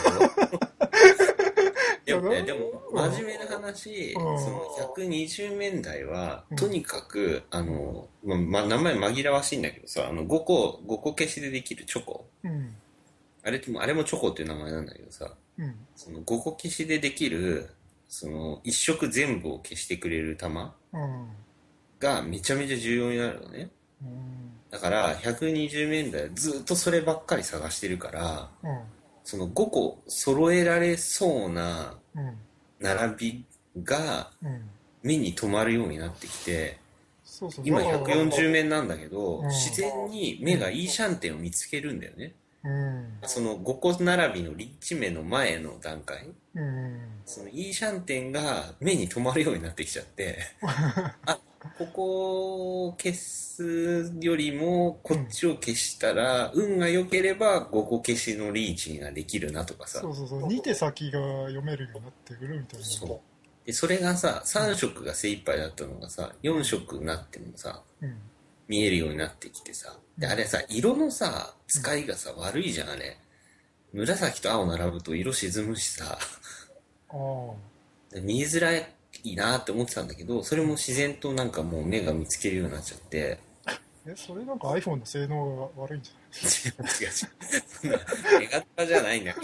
けど。でもね、でも、真面目な話、 うんそのひゃくにじゅう面台はうん、 とにかく、あの、ま、ま名前紛らわしいんだけどさ、あの、ごこ、ごこ消しでできるチョコ。 うんあれっても、あれもチョコっていう名前なんだけどさ、 うんそのごこ消しでできる、その、一色全部を消してくれる玉うんがめちゃめちゃ重要になるのね。 うんだからひゃくにじゅう面台ずっとそればっかり探してるから、 うんそのごこ揃えられそうなうん並びがうん目に留まるようになってきて、 そうそう今だからひゃくよんじゅう面なんだけど、 うん自然に目がいいシャンテンを見つけるんだよね。 うんそのごこ並びのリッチ目の前の段階、 うんそのいいシャンテンが目に留まるようになってきちゃって、あ、ここを消すよりもこっちを消したら、運が良ければごこ消しのリーチができるなとかさ。 そうそうそうに手先が読めるようになってくるみたいなそうでそれがささん色が精一杯だったのがさよん色になってもさうん見えるようになってきてさ、であれさ色のさ使いがさ悪いじゃんあれ。紫と青並ぶと色沈むしさああで見えづらいなって思ってたんだけど、それも自然となんかもう目が見つけるようになっちゃってえそれなんか iPhone の性能が悪いんじ違う違う違うそんな手形じゃないんだけど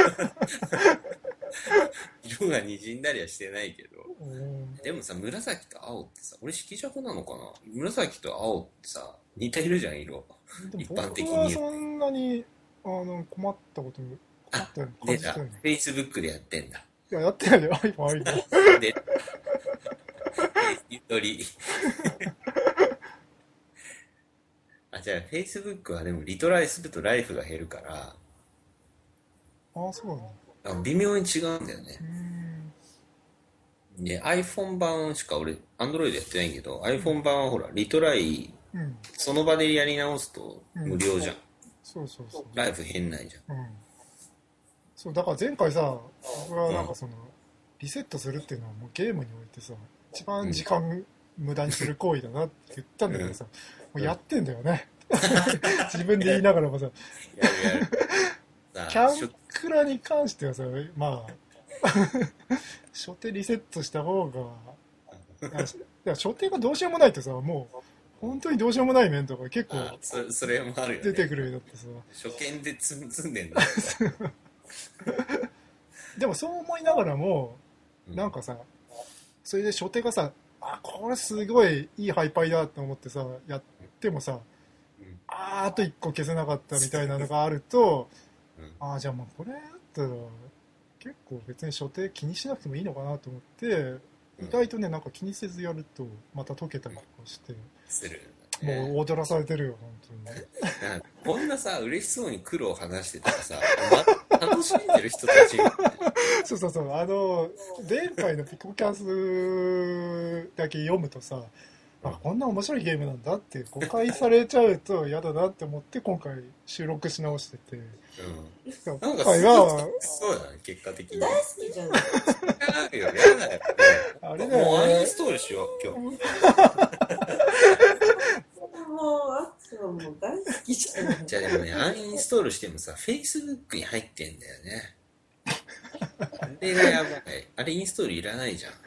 色が滲んだりはしてないけど、 ゃないうんでもさ紫と青ってさ俺色弱なのかな。紫と青ってさ似てるじゃん色。 でも一般的に僕はそんなにあの困ったこと困ったように出た感じてるの Facebook でやってんだ。 いややってないよ iPhone iPhone でゆとりあじゃあ Facebook はでもリトライするとライフが減るからああそうなんだあ微妙に違うんだよね。 うんで iPhone 版しか俺 Android やってないけど iPhone 版はほらリトライうんその場でやり直すと無料じゃん、 そうそうそうライフ変ないじゃん。 うんそうだから前回さ僕はなんかその、リセットするっていうのはもうゲームにおいてさ一番時間無駄にする行為だなって言ったんだけどさ、もうやってんだよね自分で言いながらもさやるやるさキャしょンクラに関してはさまあ初手リセットした方がいやいや初手がどうしようもないとさもう本当にどうしようもない面とか結構あそそれもあるよね。 出てくるようになってさ。 初見で積ん積んでんだ。 でもそう思いながらも、 うんなんかさ、それで初手がさ、あ、これすごいいいハイパイだと思ってさ、やってもさ、 うんあーあと一個消せなかったみたいなのがあると、 うんああ、じゃあもうこれだったら、結構別に初手気にしなくてもいいのかなと思って、意外とね、なんか気にせずやると、また解けたりとかして、 するんだね。 もう踊らされてるよ、本当に。 なんかこんなさ、嬉しそうに苦労を話してたらさ、ま、楽しんでる人たちが、 そうそうそう、あの、前回のピコキャスだけ読むとさ、あ、こんな面白いゲームなんだって誤解されちゃうと嫌だなって思って今回収録し直してて、 うん。な今んか回は、 そうだね、結果的に。 大好きじゃない。 あるよ、嫌だよ。 あれだよねもうアンインストールしよう、今日。 もう、あっちはもう大好きじゃない。 じゃあでもね、アンインストールしてもさ、Facebook に入ってんだよね。あれがやばい。あれインストールいらないじゃん。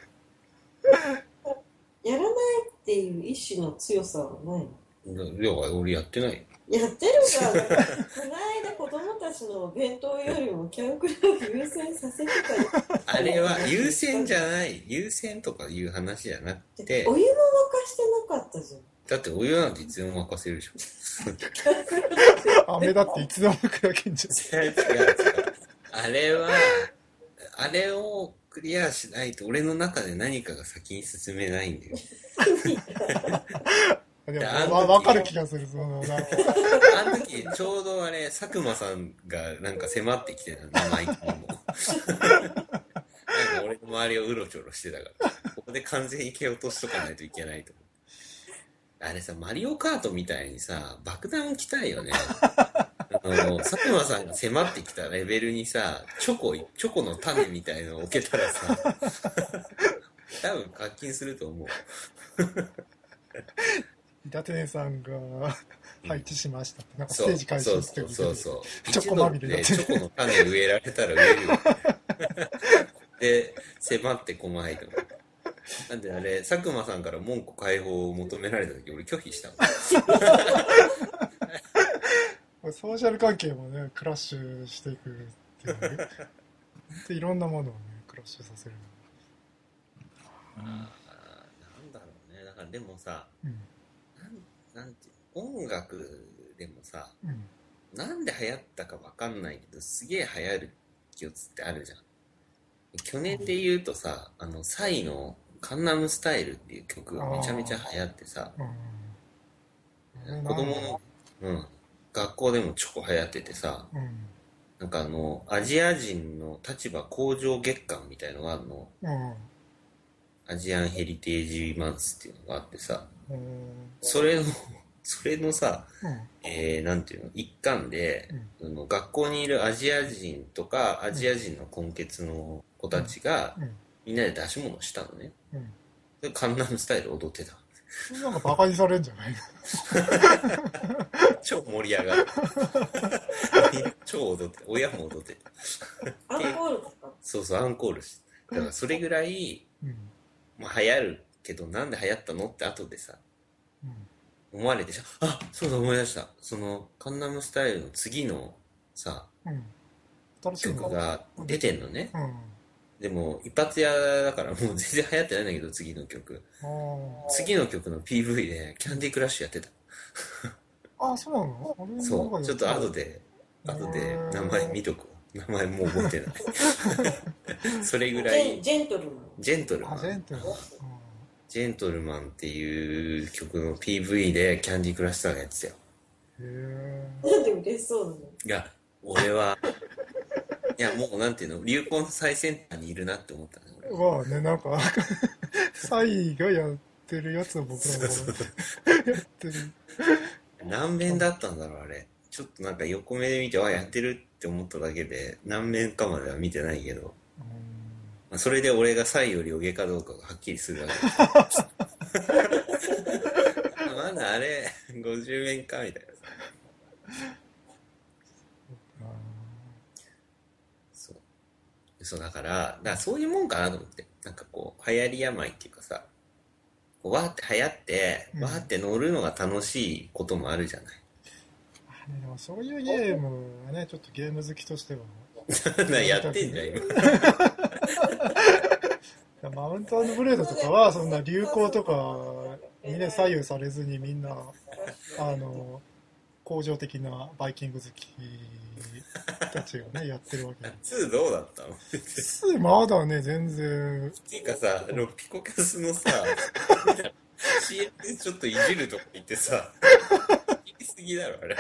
やらないっていう意志の強さはないの？ いや、俺やってない。 やってるから、この間子供たちのお弁当よりもキャンクラブ優先させてたよ。 あれは優先じゃない。優先とかいう話じゃなくて、 お湯も沸かしてなかったじゃん。 だってお湯なんていつでも沸かせるでしょ。 飴だっていつでも砕けんじゃん。 違う違う違う。あれは、あれをクリアしないと俺の中で何かが先に進めないんだよ。 でもあの時わ分かる気がする、その、なんか。 あの時ちょうどあれ、佐久間さんがなんか迫ってきてたの、生意気にも。なんか俺の周りをうろちょろしてたから、ここで完全に蹴落としとかないといけないと思う。あれさ、マリオカートみたいにさ、爆弾置きたいよね。あの、佐久間さんが迫ってきたレベルにさ、チョコ、チョコの種みたいのを置けたらさ、多分課金すると思う。 伊達姉さんが配置しましたって、なんかスそうテージ開始してそうそうそうチョコまみれだって一度ねチョコの種植えられたら植えるよ。で、迫ってこまいと。なんであれ、佐久間さんから門戸開放を求められた時俺拒否したもん。 ソーシャル関係もね、クラッシュしていくっていうね。で、いろんなものをね、クラッシュさせる。 あーなんだろうね。だからでもさ、 うん。 なん、なんていうの、音楽でもさ、 うん。 なんで流行ったかわかんないけど、すげえ流行るやつってあるじゃん。去年で言うとさ、あの、サイのカンナムスタイルっていう曲がめちゃめちゃ流行ってさ、 うん。 子供の、うん、学校でもチョコ流行っててさ、 うん。 なんかあの、アジア人の立場向上月間みたいのがあるの。 うん。 アジアンヘリテージマンスっていうのがあってさ、 うん。 それの、それのさ、 うん。 えー、なんていうの、一環で、あの学校にいるアジア人とか、アジア人の根血の子たちが、 うん。 みんなで出し物したのね。 うん。 で、カンナムスタイル踊ってた。 なんかバカにされるんじゃないの？ 超盛り上がる。超踊って、親も踊ってた。 アンコールとか。 そうそう、アンコールし。だからそれぐらい、 うん。 まあ、流行るけど、なんで流行ったのって後でさ、 うん。 思われてさ、あ、そうだ思い出した。その、カンナムスタイルの次のさ、 うん。新しいの曲が出てんのね。 うん。 でも、一発屋だからもう全然流行ってないんだけど、次の曲。 あー次の曲の ピーブイ で、キャンディークラッシュやってた。 あ、そうなの？俺のそう、 中でちょっと後で、後で名前見とくわ。名前もう覚えてない。それぐらい、 ジェントルマン。 ジェントルマあ、ジェンン。 トル。 ジェントルマンっていう曲の ピーブイ でキャンディークラッシュがやってたよ。 へなんで嬉しそうなの？ いや、俺は、いや、もうなんていうの、流行の最先端にいるなって思ったね。 え。まあね、なんか、サイがやってるやつを僕らもやってる。 何面だったんだろう、あれ。ちょっとなんか横目で見て、あ、やってるって思っただけで、何面かまでは見てないけど、まあそれで俺がサイより上かどうかがはっきりするわけです。まだあれ、ごじゅう面かみたいな。そう。そうだから、だからそういうもんかなと思って。なんかこう、流行り病っていうかさ、 こうわーって流行って、 うんわーって乗るのが楽しいこともあるじゃあねでもそういうゲームはね、ちょっとゲーム好きとしては。 ないやってんじゃん、今。 マウントブレードとかは、そんな流行とかにね、左右されずにみんな、あの、恒常的なバイキング好きたちがね、やってるわけで。 にどうだったの？ にまだね、全然。 っていうかさ、ロピコキャスのさ、シーエム でちょっといじるとこ行ってさ、言い過ぎだろ、あれ。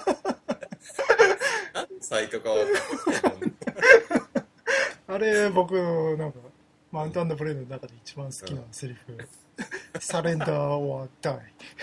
何のサイトかわかんないもん。 あれ、僕、なんか、マウントブレードの中で一番好きなセリフ、サレンダー・オア・ダイ。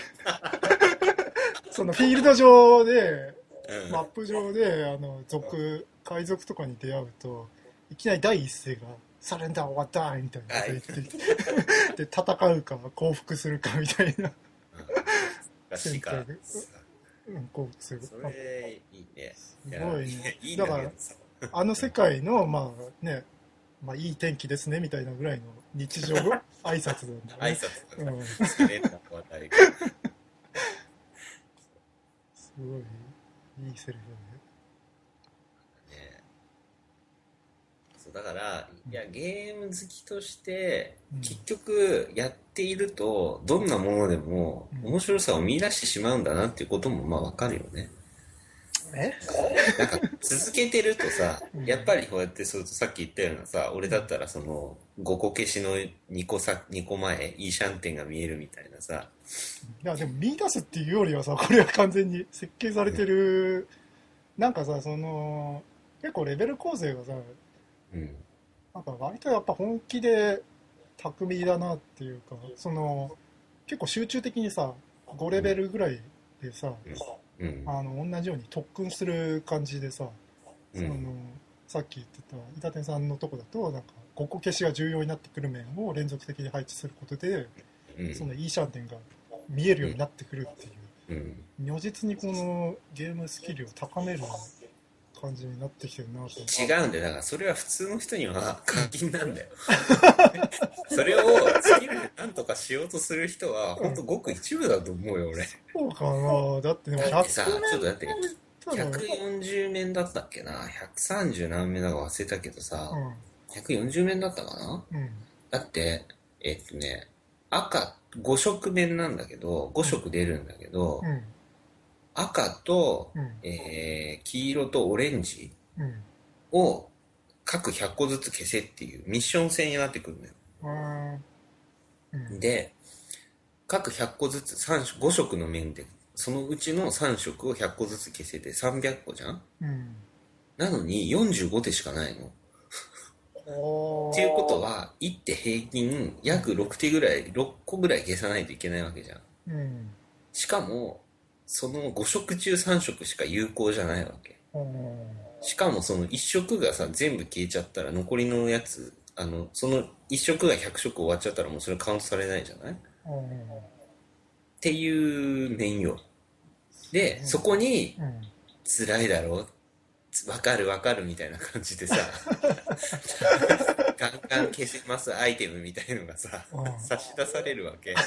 そのフィールド上で、 うん、 マップ上で、あの、族、海賊とかに出会うと、いきなり第一声が、サレンダー・オア・ダイみたいなこと言ってきて、で、戦うか降伏するかみたいな。 選択。 うん、降伏する。 それ、いいね。 すごいね。 いいだから、あの世界の、まあね、まあいい天気ですねみたいなぐらいの日常挨拶なんだね。挨拶とか、うん、サレンダー・オア・ダイ。 すごいいいセリフね。ね、そうだから、いや、ゲーム好きとして、うん、結局やっているとどんなものでも面白さを見出してしまうんだなっていうこともまあわかるよね。 えなんか続けてるとさ、やっぱりこうやってそうさっき言ったようなさ、俺だったらそのごこ消しのにこさにこまえイーシャンテンが見えるみたいなさ。 いやでも見出すっていうよりはさ、これは完全に設計されてる、うん、なんかさ、その結構レベル構成がさ、うん、なんか割とやっぱ本気で巧みだなっていうか、その結構集中的にさごレベルぐらいでさ、うん、あの同じように特訓する感じでさ、その、うん、さっき言ってた伊達さんのとこだとなんかごこ消しが重要になってくる面を連続的に配置することで、うん、そのイーシャンテンが見えるようになってくるっていう、うん、如実にこのゲームスキルを高める感じになってきてるなと。 違うんだよ。だからそれは普通の人には課金なんだよ。それをスキルで何とかしようとする人は本当ごく一部だと思うよ、俺。 そうかな。だってでもひゃくだってさ、ちょっとだってひゃくよんじゅう面だったっけな、ひゃくさんじゅう何面だか忘れたけどさ、うん、ひゃくよんじゅう面だったかな、うん、だってえっとね赤ご色面なんだけどご色出るんだけど、うん、赤と、うん、えー、黄色とオレンジを各ひゃっこずつ消せっていうミッション制になってくるのよ、うん、で各ひゃっこずつさんご色の面でそのうちのさん色をひゃっこずつ消せてさんびゃっこじゃん、うん、なのによんじゅうご手しかないのっていうことはいち手平均約ろく手ぐらいろっこぐらい消さないといけないわけじゃん、うん、しかもそのご色中さん色しか有効じゃないわけ、うん、しかもそのいち色がさ全部消えちゃったら残りのやつあのそのいち色がひゃく色終わっちゃったらもうそれカウントされないじゃない、うん、っていう面よで、うん、そこに、うん、辛いだろわかるわかるみたいな感じでさガンガン消せますアイテムみたいのがさ、うん、差し出されるわけ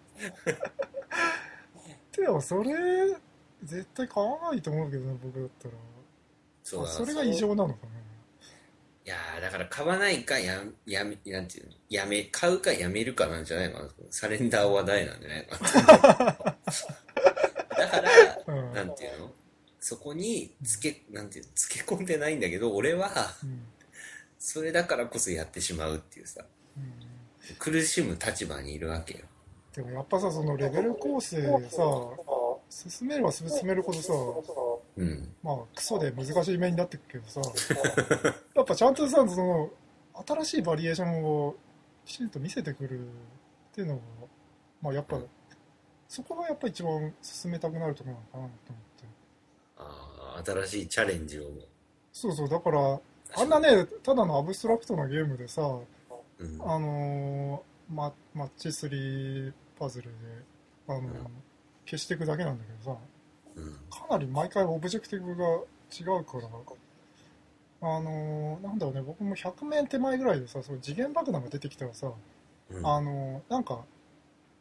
でもそれ絶対買わないと思うけどね僕だったら。そうだそれが異常なのかな。 いやーだから買わないかややめなんていうのやめ買うかやめるかなんじゃないのサレンダーは大なんじゃないのだから、うん、なんていうのそこにつけなんていうのつけ込んでないんだけど俺は、うん、それだからこそやってしまうっていうさ、うん、苦しむ立場にいるわけよ。 でもやっぱさそのレベル構成さ進めれば進めるほどさ、うん、まあクソで難しい面になってくるけどさやっぱちゃんとさその新しいバリエーションをきちんと見せてくるっていうのがまあやっぱ、うん、そこがやっぱ一番進めたくなるところなのかなと思って。 ああ新しいチャレンジをそうそうだからあんなねただのアブストラクトなゲームでさ、うん、あのー、マ, マッチスリーパズルであのーうん消していくだけなんだけどさ、うん、かなり毎回オブジェクティブが違うからあのー、なんだろうね僕もひゃく面手前ぐらいでさその次元爆弾が出てきたらさ、うん、あのー、なんか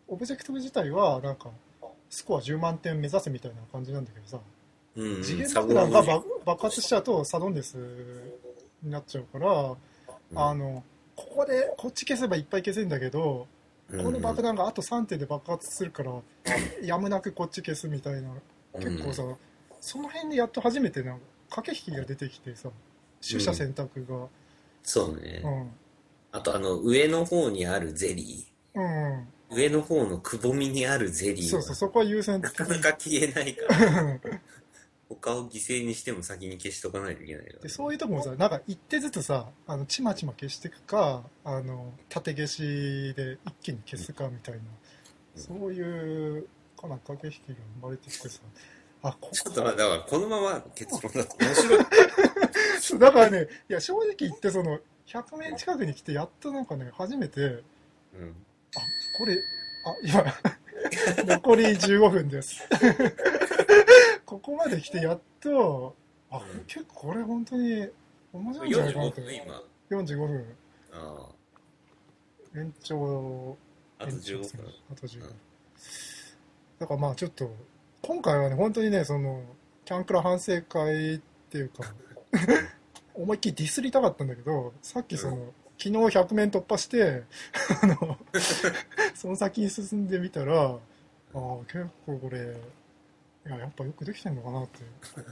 オブジェクト自体はなんかスコアじゅうまんてん目指すみたいな感じなんだけどさ、 うんうん、 次元爆弾が爆爆発しちゃうとサドンデスになっちゃうから、うん、あのここでこっち消せばいっぱい消せるんだけど、この爆弾があとさんてんで爆発するから、うん、やむなくこっち消すみたいな、結構さ、うん、その辺でやっと初めてなんか駆け引きが出てきてさ、取捨選択が、うん、 そうね、うん、あとあの上の方にあるゼリー、うん上の方のくぼみにあるゼリーはそうそうそこは優先なかなか消えないから他を犠牲にしても先に消しとかないといけないよ、ね、 でそういうとこもさなんか一手ずつさあのちまちま消していくかあの縦消しで一気に消すかみたいな、うん、そういうかな駆け引きが生まれてきてさあここちょっとだからこのまま結論だと面白いだからねいや正直言ってそのひゃくめん近くに来てやっとなんかね初めて、うんあ、これ、あ、今、残りじゅうごふんです。ここまで来てやっと、あ、うん、結構これ本当に面白いんじゃないかなと。今。よんじゅうごふん。ああ。延長。 あとじゅうごふん。 あとじゅうごふん。うん、だからまあちょっと、今回はね、本当にね、その、キャンクラ反省会っていうか、思いっきりディスりたかったんだけど、さっきその、うん昨日ひゃくめん突破してあのその先に進んでみたらあ結構これいややっぱよくできてんのかなって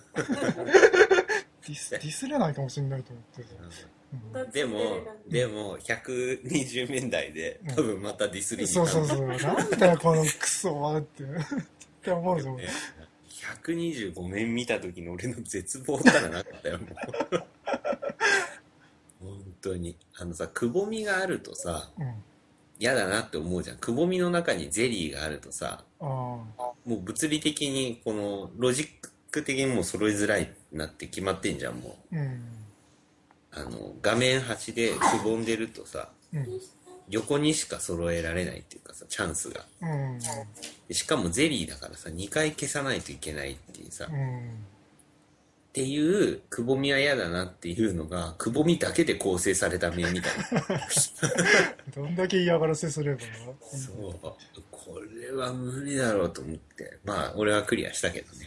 ディス、ディスれないかもしれないと思って、 うん、でもでもひゃくにじゅうめん台で多分またディスりにそうそうそうなんだよこのクソはってって思うぞ、ね、 ひゃくにじゅうごめん見た時の俺の絶望たらなかったよもう本当にあのさくぼみがあるとさ、うん、嫌だなって思うじゃん。くぼみの中にゼリーがあるとさあもう物理的にこのロジック的にもう揃いづらいなって決まってんじゃんもう、うん、あの画面端でくぼんでるとさ、うん、横にしか揃えられないっていうかさチャンスが、うん、でしかもゼリーだからさにかい消さないといけないっていうさ、うんっていうくぼみは嫌だなっていうのがくぼみだけで構成された面みたいなどんだけ嫌がらせすればそうこれは無理だろうと思ってまあ俺はクリアしたけどね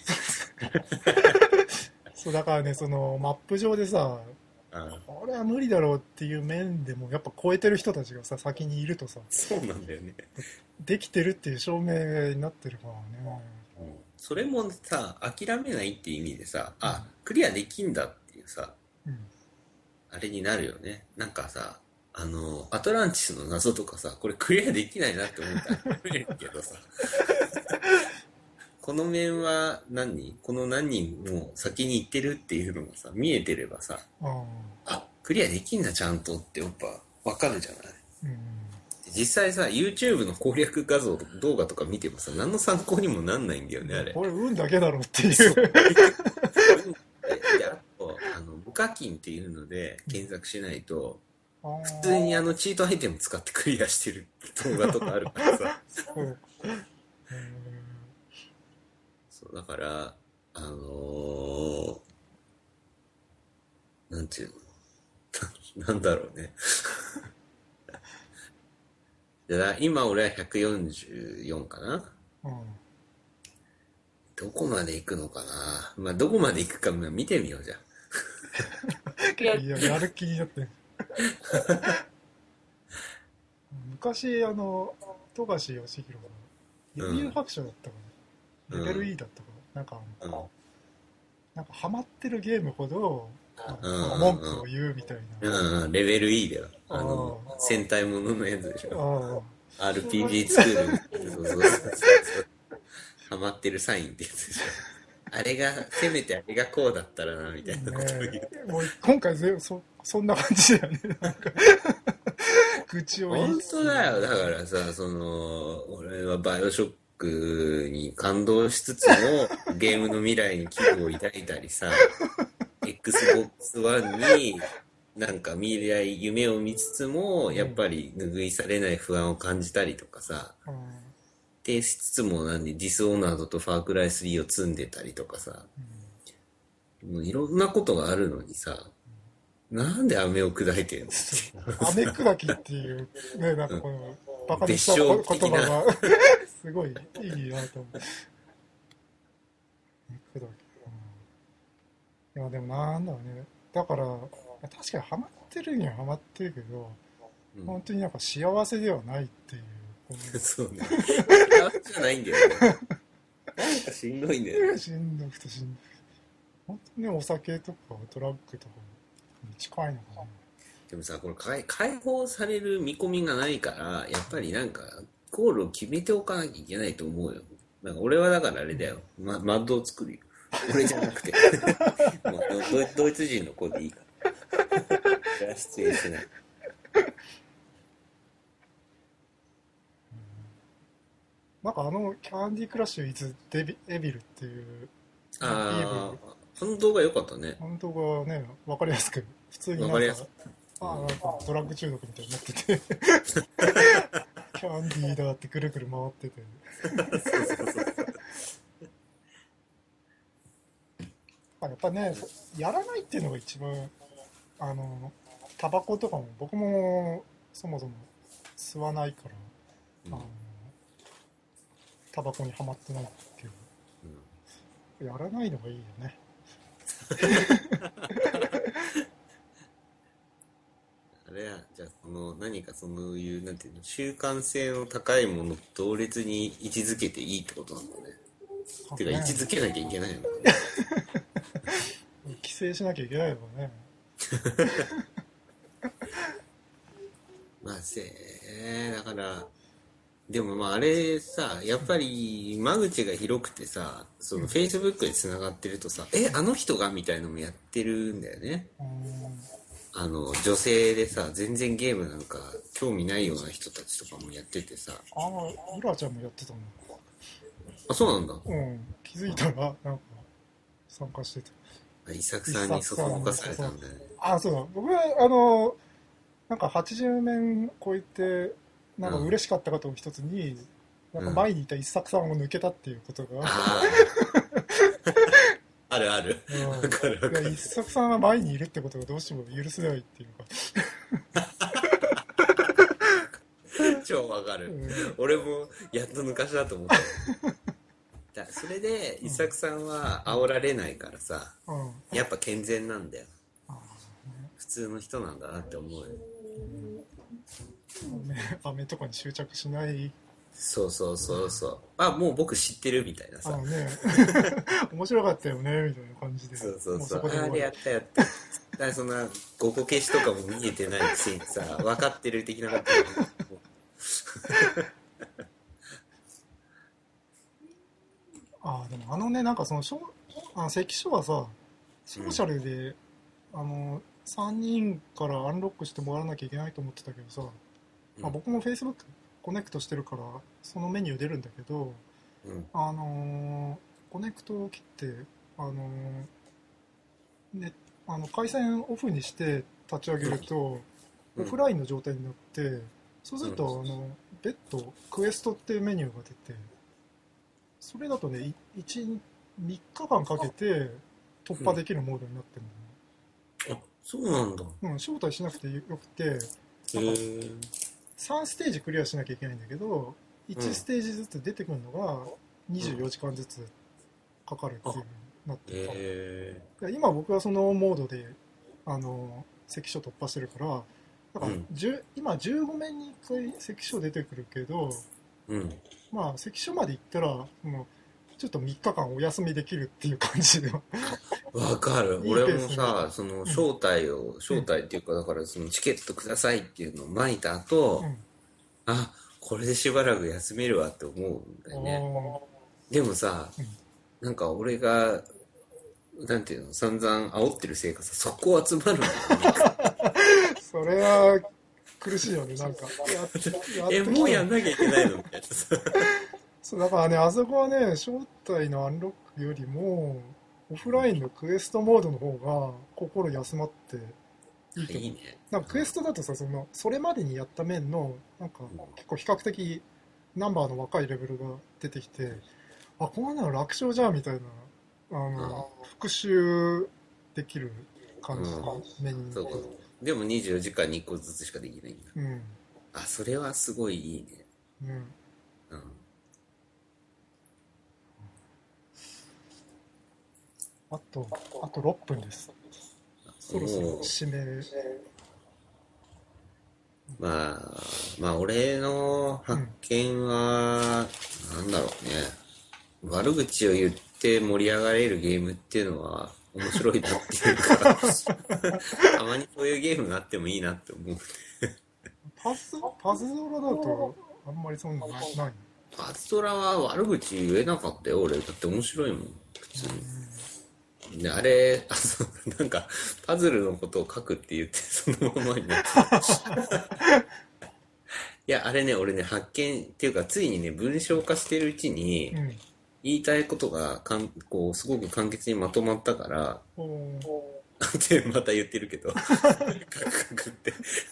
そうだからねそのマップ上でさこれは無理だろうっていう面でもやっぱ超えてる人たちがさ先にいるとさそうなんだよねできてるっていう証明になってるからね、 うんそれもさ諦めないっていう意味でさあクリアできんだっていうさ、うん、あれになるよねなんかさあのアトランティスの謎とかさこれクリアできないなって思ったら諦めるけどさこの面は何人この何人も先に行ってるっていうのがさ見えてればさあクリアできんだちゃんとってやっぱ分かるじゃない、うん実際さ YouTube の攻略画像動画とか見てもさ何の参考にもなんないんだよねあれこれ運だけだろっていうであとあの無課金っていうので検索しないと普通にあのチートアイテム使ってクリアしてる動画とかあるからさそうそうだからあのー、なんていうのなんだろうねだ今俺はひゃくよんじゅうよんかな、うん、どこまで行くのかなまあどこまで行くか見てみようじゃんいややる気になって昔あの富樫義弘が悠々白書だったかな、うん、レベル E だったかななんか、うん、なんかハマってるゲームほど文句を言うみたいな、 うんうん、レベル E だよあの戦隊もののやつでしょ アールピージー 作るそうそうそうそうハマってるサインってやつでしょあれがせめてあれがこうだったらなみたいなことを言う、ね、 もう今回ぜ そ, そんな感じだよねなんか愚痴を言い本当だよだからさその俺はバイオショックに感動しつつもゲームの未来に危惧を抱いたりさエックスボックスワン になんか未来夢を見つつもやっぱり拭いされない不安を感じたりとかさ、うん、でしつつも何ディスオーナードとファークライスリーを積んでたりとかさ、うん、もういろんなことがあるのにさ、うん、なんで飴を砕いてんの飴砕きっていうねなんかこのバカにした言葉がすごいいいなと思う。肉だけど、うん、いやでもなんだろうね。だから確かにハマってるにはハマってるけど、うん、本当になんか幸せではないっていう。 そうね。幸せじゃないんだよね。なんかしんどいんだよね。 しんどくてしんどくて。本当にお酒とかドラッグとかに近いのかな。 でもさ、これ解放される見込みがないから、やっぱりなんかゴールを決めておかなきゃいけないと思うよ。なんか俺はだからあれだよ、ま、マッドを作るよ。俺じゃなくてもうド、ドイツ人の子でいいからそれは出演しない。 なんかあのキャンディークラッシュイズデビエビルっていうああ反動が良かったね。 反動がね分かりやすく普通になんかあなんかドラッグ中毒みたいになっててキャンディーだってくるくる回っててそうそうそうやっぱねやらないっていうのが一番あのタバコとかも僕もそもそも吸わないから、うん、あのタバコにはまってないけど、うん、やらないのがいいよねあれやじゃあその何かそういうなんていうの習慣性の高いものと同列に位置づけていいってことなんだね。てか位置づけなきゃいけないのかね規制しなきゃいけないのかねまあせーだからでもまああれさやっぱり間口が広くてさそのフェイスブックでつながってるとさ、うん、えあの人がみたいのもやってるんだよね。あの女性でさ全然ゲームなんか興味ないような人たちとかもやっててさああウラちゃんもやってたの。 あそうなんだ。 うん気づいたらなんか参加してた。 伊作さんにそそのかされたんだよね。 あそうだ僕はあのなんかはちじゅうめん超えてなんか嬉しかったことの一つに、うん、なんか前にいた一作さんを抜けたっていうことが、うん、 あるある、うん、分かる分かる。 一作さんは前にいるってことがどうしても許せないっていうか超分かる、うん、俺もやっと抜かしだと思っただそれで一作さんは煽られないからさ、うん、やっぱ健全なんだよ、うん、普通の人なんだなって思うよ、 うんね、飴とかに執着しない。 そうそうそうそうあもう僕知ってるみたいなさあ、ね、面白かったよねみたいな感じでそうそうそうあれやったやっただからそんなごこ消しとかも見えてないしさ分かってる的なことあでもあのねなんかそのあ関所はさソーシャルで、うん、あのさんにんからアンロックしてもらわなきゃいけないと思ってたけどさ、うんまあ、僕も Facebook コネクトしてるからそのメニュー出るんだけど、うん、あのー、コネクトを切ってあのーね、あの回線オフにして立ち上げると、うん、オフラインの状態になってそうすると、うん、あの別途クエストっていうメニューが出てそれだとねいち、みっかかんかけて突破できるモードになってるの、ね、うん、あそうなんだ、 うん、招待しなくてよくてさんステージクリアしなきゃいけないんだけどいちステージずつ出てくるのがにじゅうよじかんずつかかるっていう風になってる、えー、今僕はそのモードであの関所突破してるからだから、うん、今じゅうごめんにいっかい関所出てくるけど、うん、まあ関所まで行ったらもうちょっとみっかかんお休みできるっていう感じでわかるいい俺もさその招待を、うん、招待っていうかだからそのチケットくださいっていうのを巻いた後、うん、あこれでしばらく休めるわって思うんだよね。でもさ、うん、なんか俺がなんていうの散々煽ってるせいかさそこ集まるんだよねそれは苦しいよねなんかやえもうやんなきゃいけないのみたいなそうだからねあそこはね招待のアンロックよりもオフラインのクエストモードの方が心休まっていいと思う。いいね。なんかクエストだとさそのそれまでにやった面のなんか結構比較的ナンバーの若いレベルが出てきてあこんなの楽勝じゃんみたいなあの、うん、復習できる感じの面に、 うん、そうかでもにじゅうよじかんにいっこずつしかできないんだ。 うんあ、それはすごいいいね。 うん。 うん。 あと、あとろっぷんです。そろそろもう締め。 まあ、まあ、俺の発見は、なんだろうね。悪口を言って盛り上がれるゲームっていうのは面白いなっていうか、たまにそういうゲームがあってもいいなって思う。 パズ、パズドラだと、あんまりそんなない、ない。 パズドラは悪口言えなかったよ、俺。だって面白いもん、普通に。で、あれ、あ、そう、なんか、パズルのことを書くって言って、そのままになって。いや、あれね、俺ね、発見っていうか、ついにね、文章化してるうちに、 うん。 言いたいことがかん、こう、すごく簡潔にまとまったから、 おーってまた言ってるけど、カクカクって。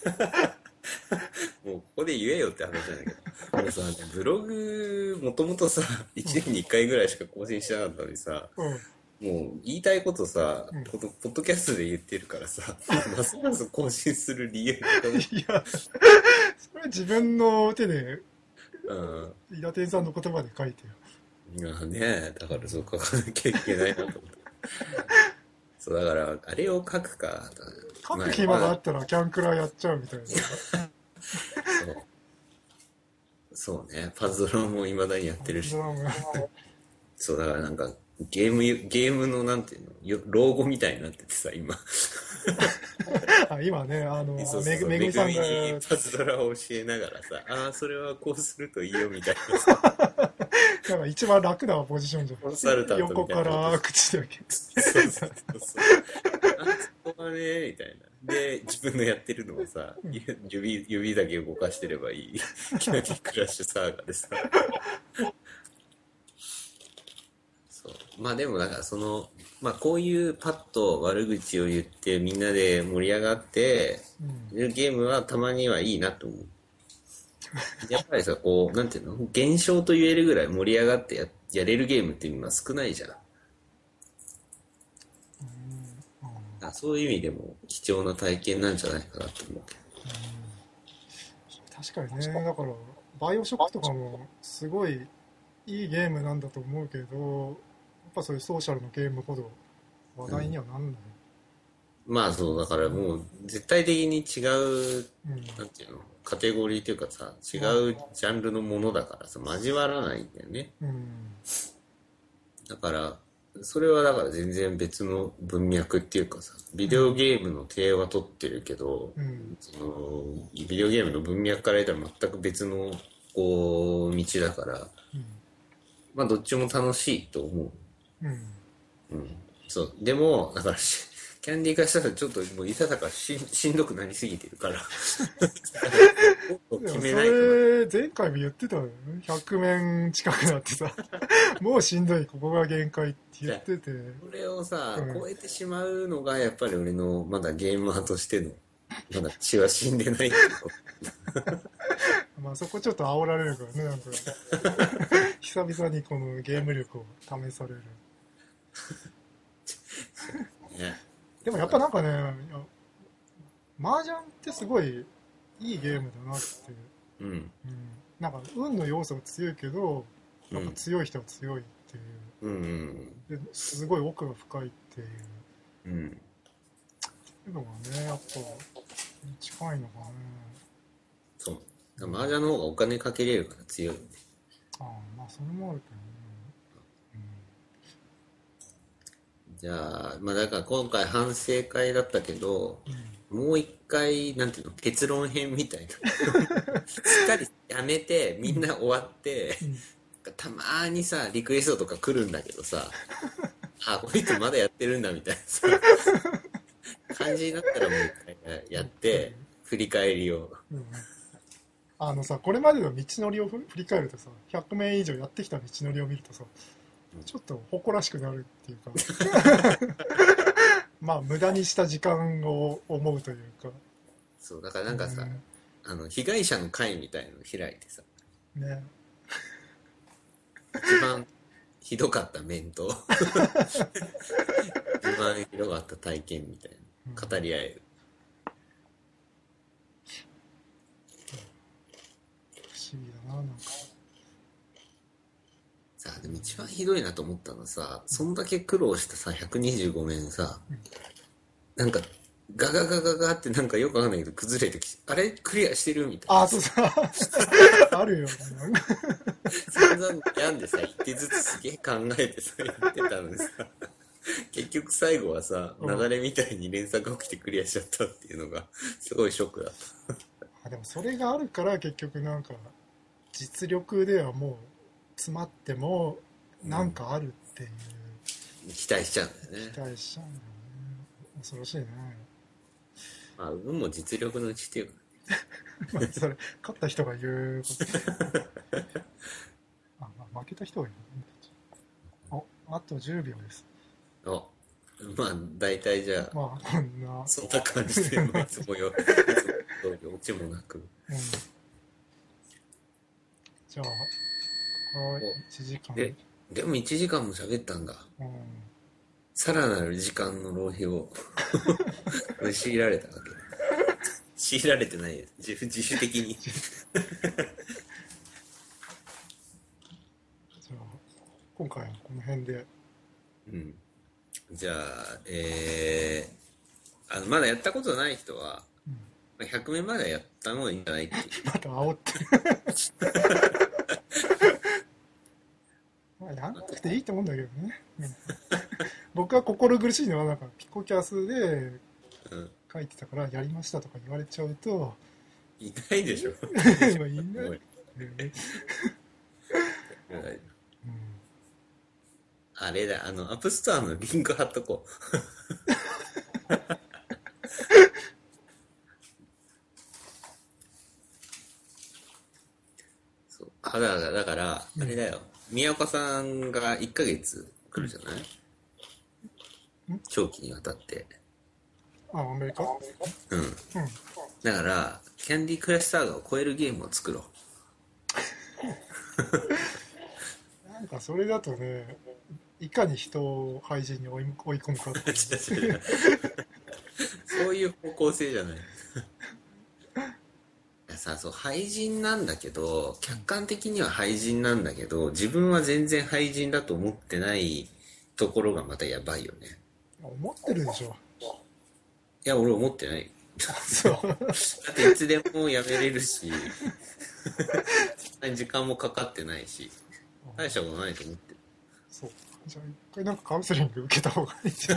もうここで言えよって話じゃないけど。もうさ、ブログ、もともとさ、いちねんにいっかいぐらいしか更新してなかったのにさ、 うん。 もう言いたいことさ、 うんポッドポッドキャストで言ってるからさ、ますます更新する理由が、 いや、それ自分の手で、 うん。 伊田天さんの言葉で書いてよ。 いやね、だからそう書かなきゃいけないなと思って。そう、だから、あれを書くか。 書く暇があったらキャンクラやっちゃうみたいな。 そう。そうね、パズドラも未だにやってるし。そう、だからなんか、ゲーム、ゲームのなんていうの、よ老後みたいになっててさ、今。 あ今ね、あの、 そうそうそうめぐみさんが、 めぐみにパズドラを教えながらさ、ああ、それはこうするといいよみたいなさ。 なんか一番楽なポジションじゃん。 コンサルタント横みたいな。 から口だけ。 そうそうそうそう。あ、そこはね、みたいな。で、自分のやってるのをさ、指、指だけ動かしてればいい。キャンディークラッシュサーガでさ。そう。まあでもだからその、まあこういうパッと悪口を言ってみんなで盛り上がって、 うん、 ゲームはたまにはいいなと思う。やっぱりさ、こう、なんていうの現象と言えるぐらい盛り上がってややれるゲームって今少ないじゃん。うん、あそういう意味でも貴重な体験なんじゃないかなと思うけど。 うん、確かにね、だから、バイオショックとかもすごいいいゲームなんだと思うけど、やっぱそういうソーシャルのゲームほど話題にはなんない。 うん、まあそう、だからもう絶対的に違う、 うん、 なんていうのカテゴリーというかさ、違うジャンルのものだからさ、交わらないんだよね。 うん、 だから、それはだから全然別の文脈っていうかさ、ビデオゲームの手は取ってるけど、 うん、 そのビデオゲームの文脈から言ったら全く別のこう道だから、 うん、 まあどっちも楽しいと思う。 うん、 うん。そう。でも、だからし、キャンディー化したらちょっともういささかししんどくなりすぎてるから。決めないと。 それ、前回も言ってたよね。ひゃくめん近くなってさ、もうしんどい、ここが限界って言ってて。 これをさ、 うん、 超えてしまうのがやっぱり俺のまだゲーマーとしての、まだ血は死んでないっていうこと。 まあそこちょっと煽られるからね、なんか。久々にこのゲーム力を試される。 ね、 でもやっぱなんかね、麻雀ってすごいいいゲームだなって。 うん。うん。 なんか運の要素が強いけど、やっぱ強い人は強いっていう。 うんうんで、すごい奥が深いっていう。 うん。 っていうのがね、やっぱ近いのかね。 そう。麻雀の方がお金かけれるから強いね。 ああ、まあそれもあるけどね。 じゃあ、まあだから今回反省会だったけど、うん、もう一回、なんていうの、結論編みたいな。しっかりやめて、みんな終わって、うん、たまーにさ、リクエストとか来るんだけどさ、あ、こいつまだやってるんだみたいなさ、感じになったらもう一回やって、振り返りを。うん、 あのさ、これまでの道のりを振り返るとさ、ひゃくめん以上やってきた道のりを見るとさ、ちょっと誇らしくなるっていうかまあ無駄にした時間を思うというか、 そうだからなんかさ、ね、あの被害者の会みたいなの開いてさね、 一番ひどかった面と一番ひどかった体験みたいな語り合える、 思議だな、なんか。 さあ、でも一番ひどいなと思ったのさ、そんだけ苦労したさ、ひゃくにじゅうごめんさ、うん、なんか、ガガガガガってなんかよくわかんないけど崩れてきて、あれクリアしてるみたいな。 あ、そうそう。あるよ。 散々悩んでさ、一手ずつすげえ考えてさ、やってたのにさ、結局最後はさ、雪崩みたいに連鎖が起きてクリアしちゃったっていうのが、すごいショックだった。 あ、でもそれがあるから結局なんか、実力ではもう詰まっても、なんかあるっていう、 うん。期待しちゃうんだよね。 期待しちゃうんだよね。恐ろしいね。 まあ、運も実力のうちっていうかまあそれ勝った人が言うことあ、まあ、負けた人が言うおあとじゅうびょうです。 あ、まあ大体じゃあ、 まあこんなそんな感じで、まあ、いつもよりオチもなく、うん、 じゃあはいいちじかんででもいちじかんも喋ったんだ、うん、さらなる時間の浪費を強いられたわけ。強いられてないです。自, 自主的に。じゃあ今回はこの辺で。 うん。じゃあ、えー、あのまだやったことない人は、うん、ひゃくめんまでやった方がいいんじゃないっていう。 また煽って。まあやんなくていいと思うんだけどね。うん、僕は心苦しいのはなんかピコキャスで。うん書いてたからやりましたとか言われちゃうといないでしょ今いない、うん、 あれだ、あのアップストアのリンク貼っとこうそうあだからだから、うん、あれだよ、宮岡さんがいっかげつ来るじゃない、うん、長期にわたってあ、アメリカ？ うん。うん。だから、キャンディークラッシュサーガを超えるゲームを作ろう。なんかそれだとね、いかに人を廃人に追い追い込むかっていうそういう方向性じゃない。いやさ、そう、廃人なんだけど、客観的には廃人なんだけど、自分は全然廃人だと思ってないところがまたやばいよね。 思ってるでしょ。 いや、俺思ってない。そうだっていつでもやめれるし時間もかかってないし大したことないと思ってる。 そう、じゃあ一回なんかカウンセリング受けた方がいいじゃん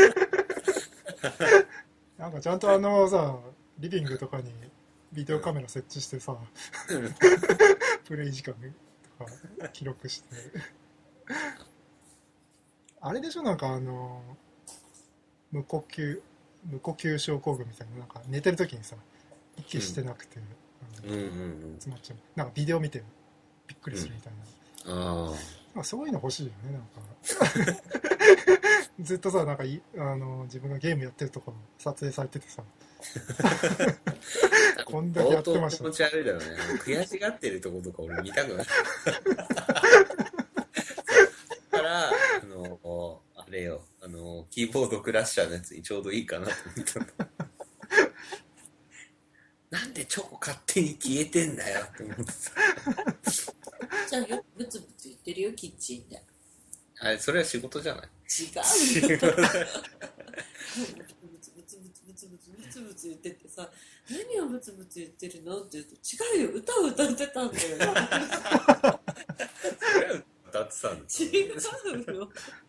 なんかちゃんとあのさリビングとかにビデオカメラ設置してさプレイ時間とか記録してあれでしょ、なんかあの無呼吸無呼吸症候群みたいな、なんか寝てる時にさ息してなくて、うん、うんうんうん、詰まっちゃう、なんかビデオ見てびっくりするみたいな、うん、ああそういうの欲しいよね。なんかずっとさなんかいあの自分がゲームやってるところ撮影されててさこんだけやってました。 気持ち悪いだろうね。悔しがってるところとか俺見たくないだからあのあれよ、あのキーボードクラッシャーのやつにちょうどいいかなと思ったなんでチョコ勝手に消えてんだよって思ってさじゃあよくブツブツ言ってるよキッチンで。 あれそれは仕事じゃない？ 違うよブツブツブツブツブツブツブツブツ言っててさ、何をブツブツ言ってるのって言うと、違うよ歌を歌ってたんだよそれは歌ってたんだ。 違うよ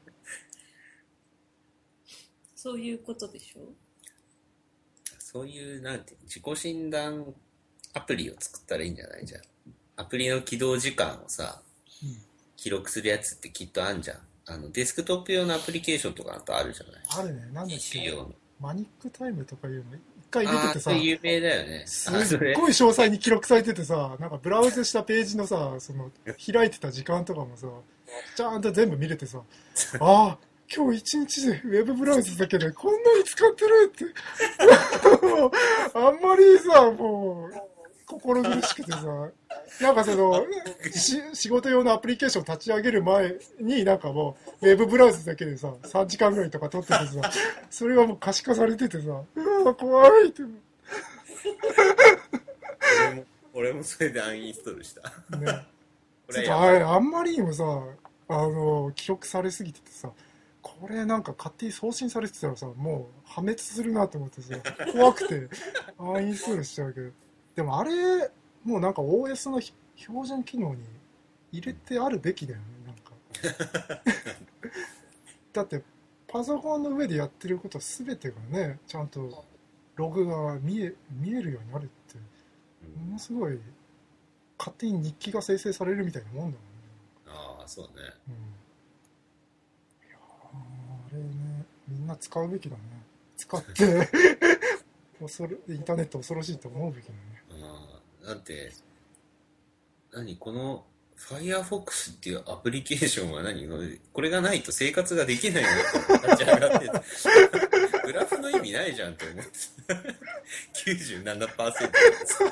そういうことでしょ。 そういうなんて自己診断アプリを作ったらいいんじゃない？じゃあアプリの起動時間をさ、うん、記録するやつってきっとあんじゃん。あのデスクトップ用のアプリケーションとかあとあるじゃない。 あるね。なんだっけ、マニックタイムとかいうの一回出ててさ、 有名だよね。 すっごい詳細に記録されててさ、なんかブラウズしたページのさ、その開いてた時間とかもさ、ちゃんと全部見れてさ、ああ今日一日でウェブブラウズだけでこんなに使ってるってあんまりさもう心苦しくてさ、なんかそのし仕事用のアプリケーション立ち上げる前になんかもうウェブブラウズだけでささんじかんぐらいとか撮っててさ、それがもう可視化されててさ、うわ怖いって俺も俺もそれでアンインストールした。 ね。 こちょっれはやばいとあれ、あんまりにもさ、あの、記録されすぎててさ、これなんか勝手に送信されてたらさ、もう破滅するなと思ってさ、怖くてアンインストールしちゃうけど、でもあれ、もうなんか オーエス の標準機能に入れてあるべきだよね、なんか。だって、パソコンの上でやってること全てがね、ちゃんとログが見え、見えるようになるって、ものすごい、勝手に日記が生成されるみたいなもんだもんね。 ああ、そうね。 うん。いやーあれね、みんな使うべきだね。使って恐ろ、インターネット恐ろしいと思うべきだね。 ああ、だって、何この Firefox っていうアプリケーションは何これがないと生活ができないのって立ち上がってた。グラフの意味ないじゃんって思って。きゅうじゅうななパーセント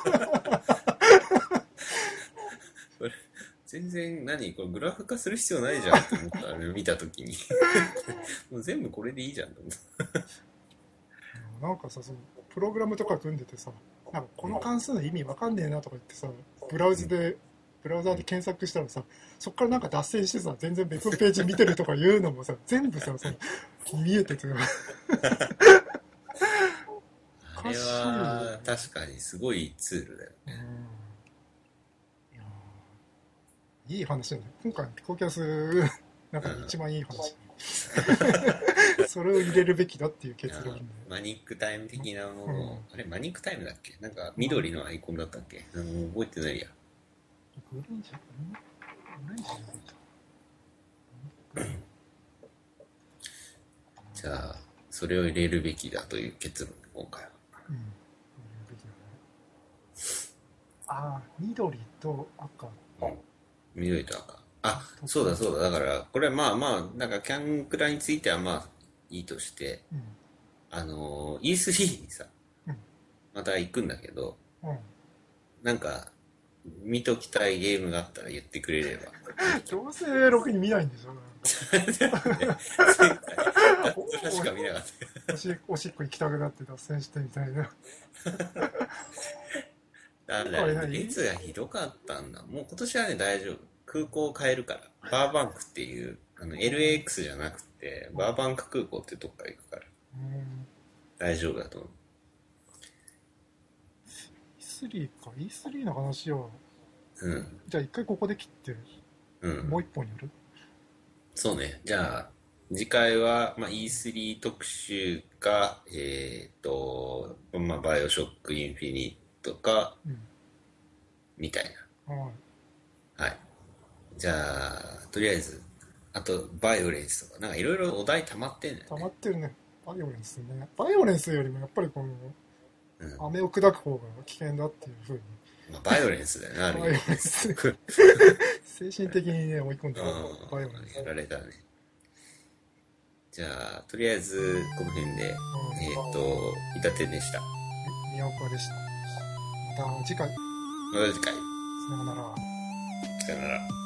これ全然何これグラフ化する必要ないじゃんって思ったあれ見たときに。もう全部これでいいじゃんと思った。 なんかさ、そのプログラムとか組んでてさ、なんかこの関数の意味わかんねえなとか言ってさ、ブラウズで、ブラウザーで検索したらさ、そっからなんか脱線してさ、全然別のページ見てるとかいうのもさ、全部さ、その見えてて、 あれは確かにすごいツールだよね。 いやいい話だね。今回のピコキャス、なんか一番いい話。それを入れるべきだっていう結論で。 マニックタイム的なもの、うん、あれマニックタイムだっけなんか緑のアイコンだったっけ、うん、覚えてないや。 オレンジオレンジじゃあそれを入れるべきだという結論今回は。うん、入れるべきだね。 ああ、緑と赤。 うん、緑と赤。あ、そうだそうだ。だからこれまあまあなんかキャンクラについてはまあいいとして、うん、あの イースリー にさ、うん、また行くんだけど、うん、なんか見ときたいゲームがあったら言ってくれれば。 どうせろくに見ないんでしょ。前回脱しか見なかった。 おしおしっこ行きたくなって脱線してみたいな。 だから列がひどかったんだ。もう今年はね大丈夫。空港を変えるから。バーバンクっていうあの エルエーエックス じゃなくてバーバンク空港ってとこから行くから。うん大丈夫だと思う。 イースリー か イースリー の話を、 うん、 じゃあ一回ここで切って、うん、もう一本やる。 そうね。じゃあ次回は、まあ、イースリー 特集かえっ、ー、とまあバイオショックインフィニットか、うん、みたいな。はい。はい。じゃあとりあえずあとバイオレンスとかなんかいろいろお題溜まってんね。 溜まってるね。バイオレンスね。バイオレンスよりもやっぱりこのうん、飴を砕く方が危険だっていうふうに、 まあ、バイオレンスだよね。 バイオレンス精神的にね追い込んでバイオレンスやられたね。じゃあとりあえずこの辺で、うん、えっ、ー、と板手でした。 宮岡でした。また次回。 また次回。 さようなら。 さようなら。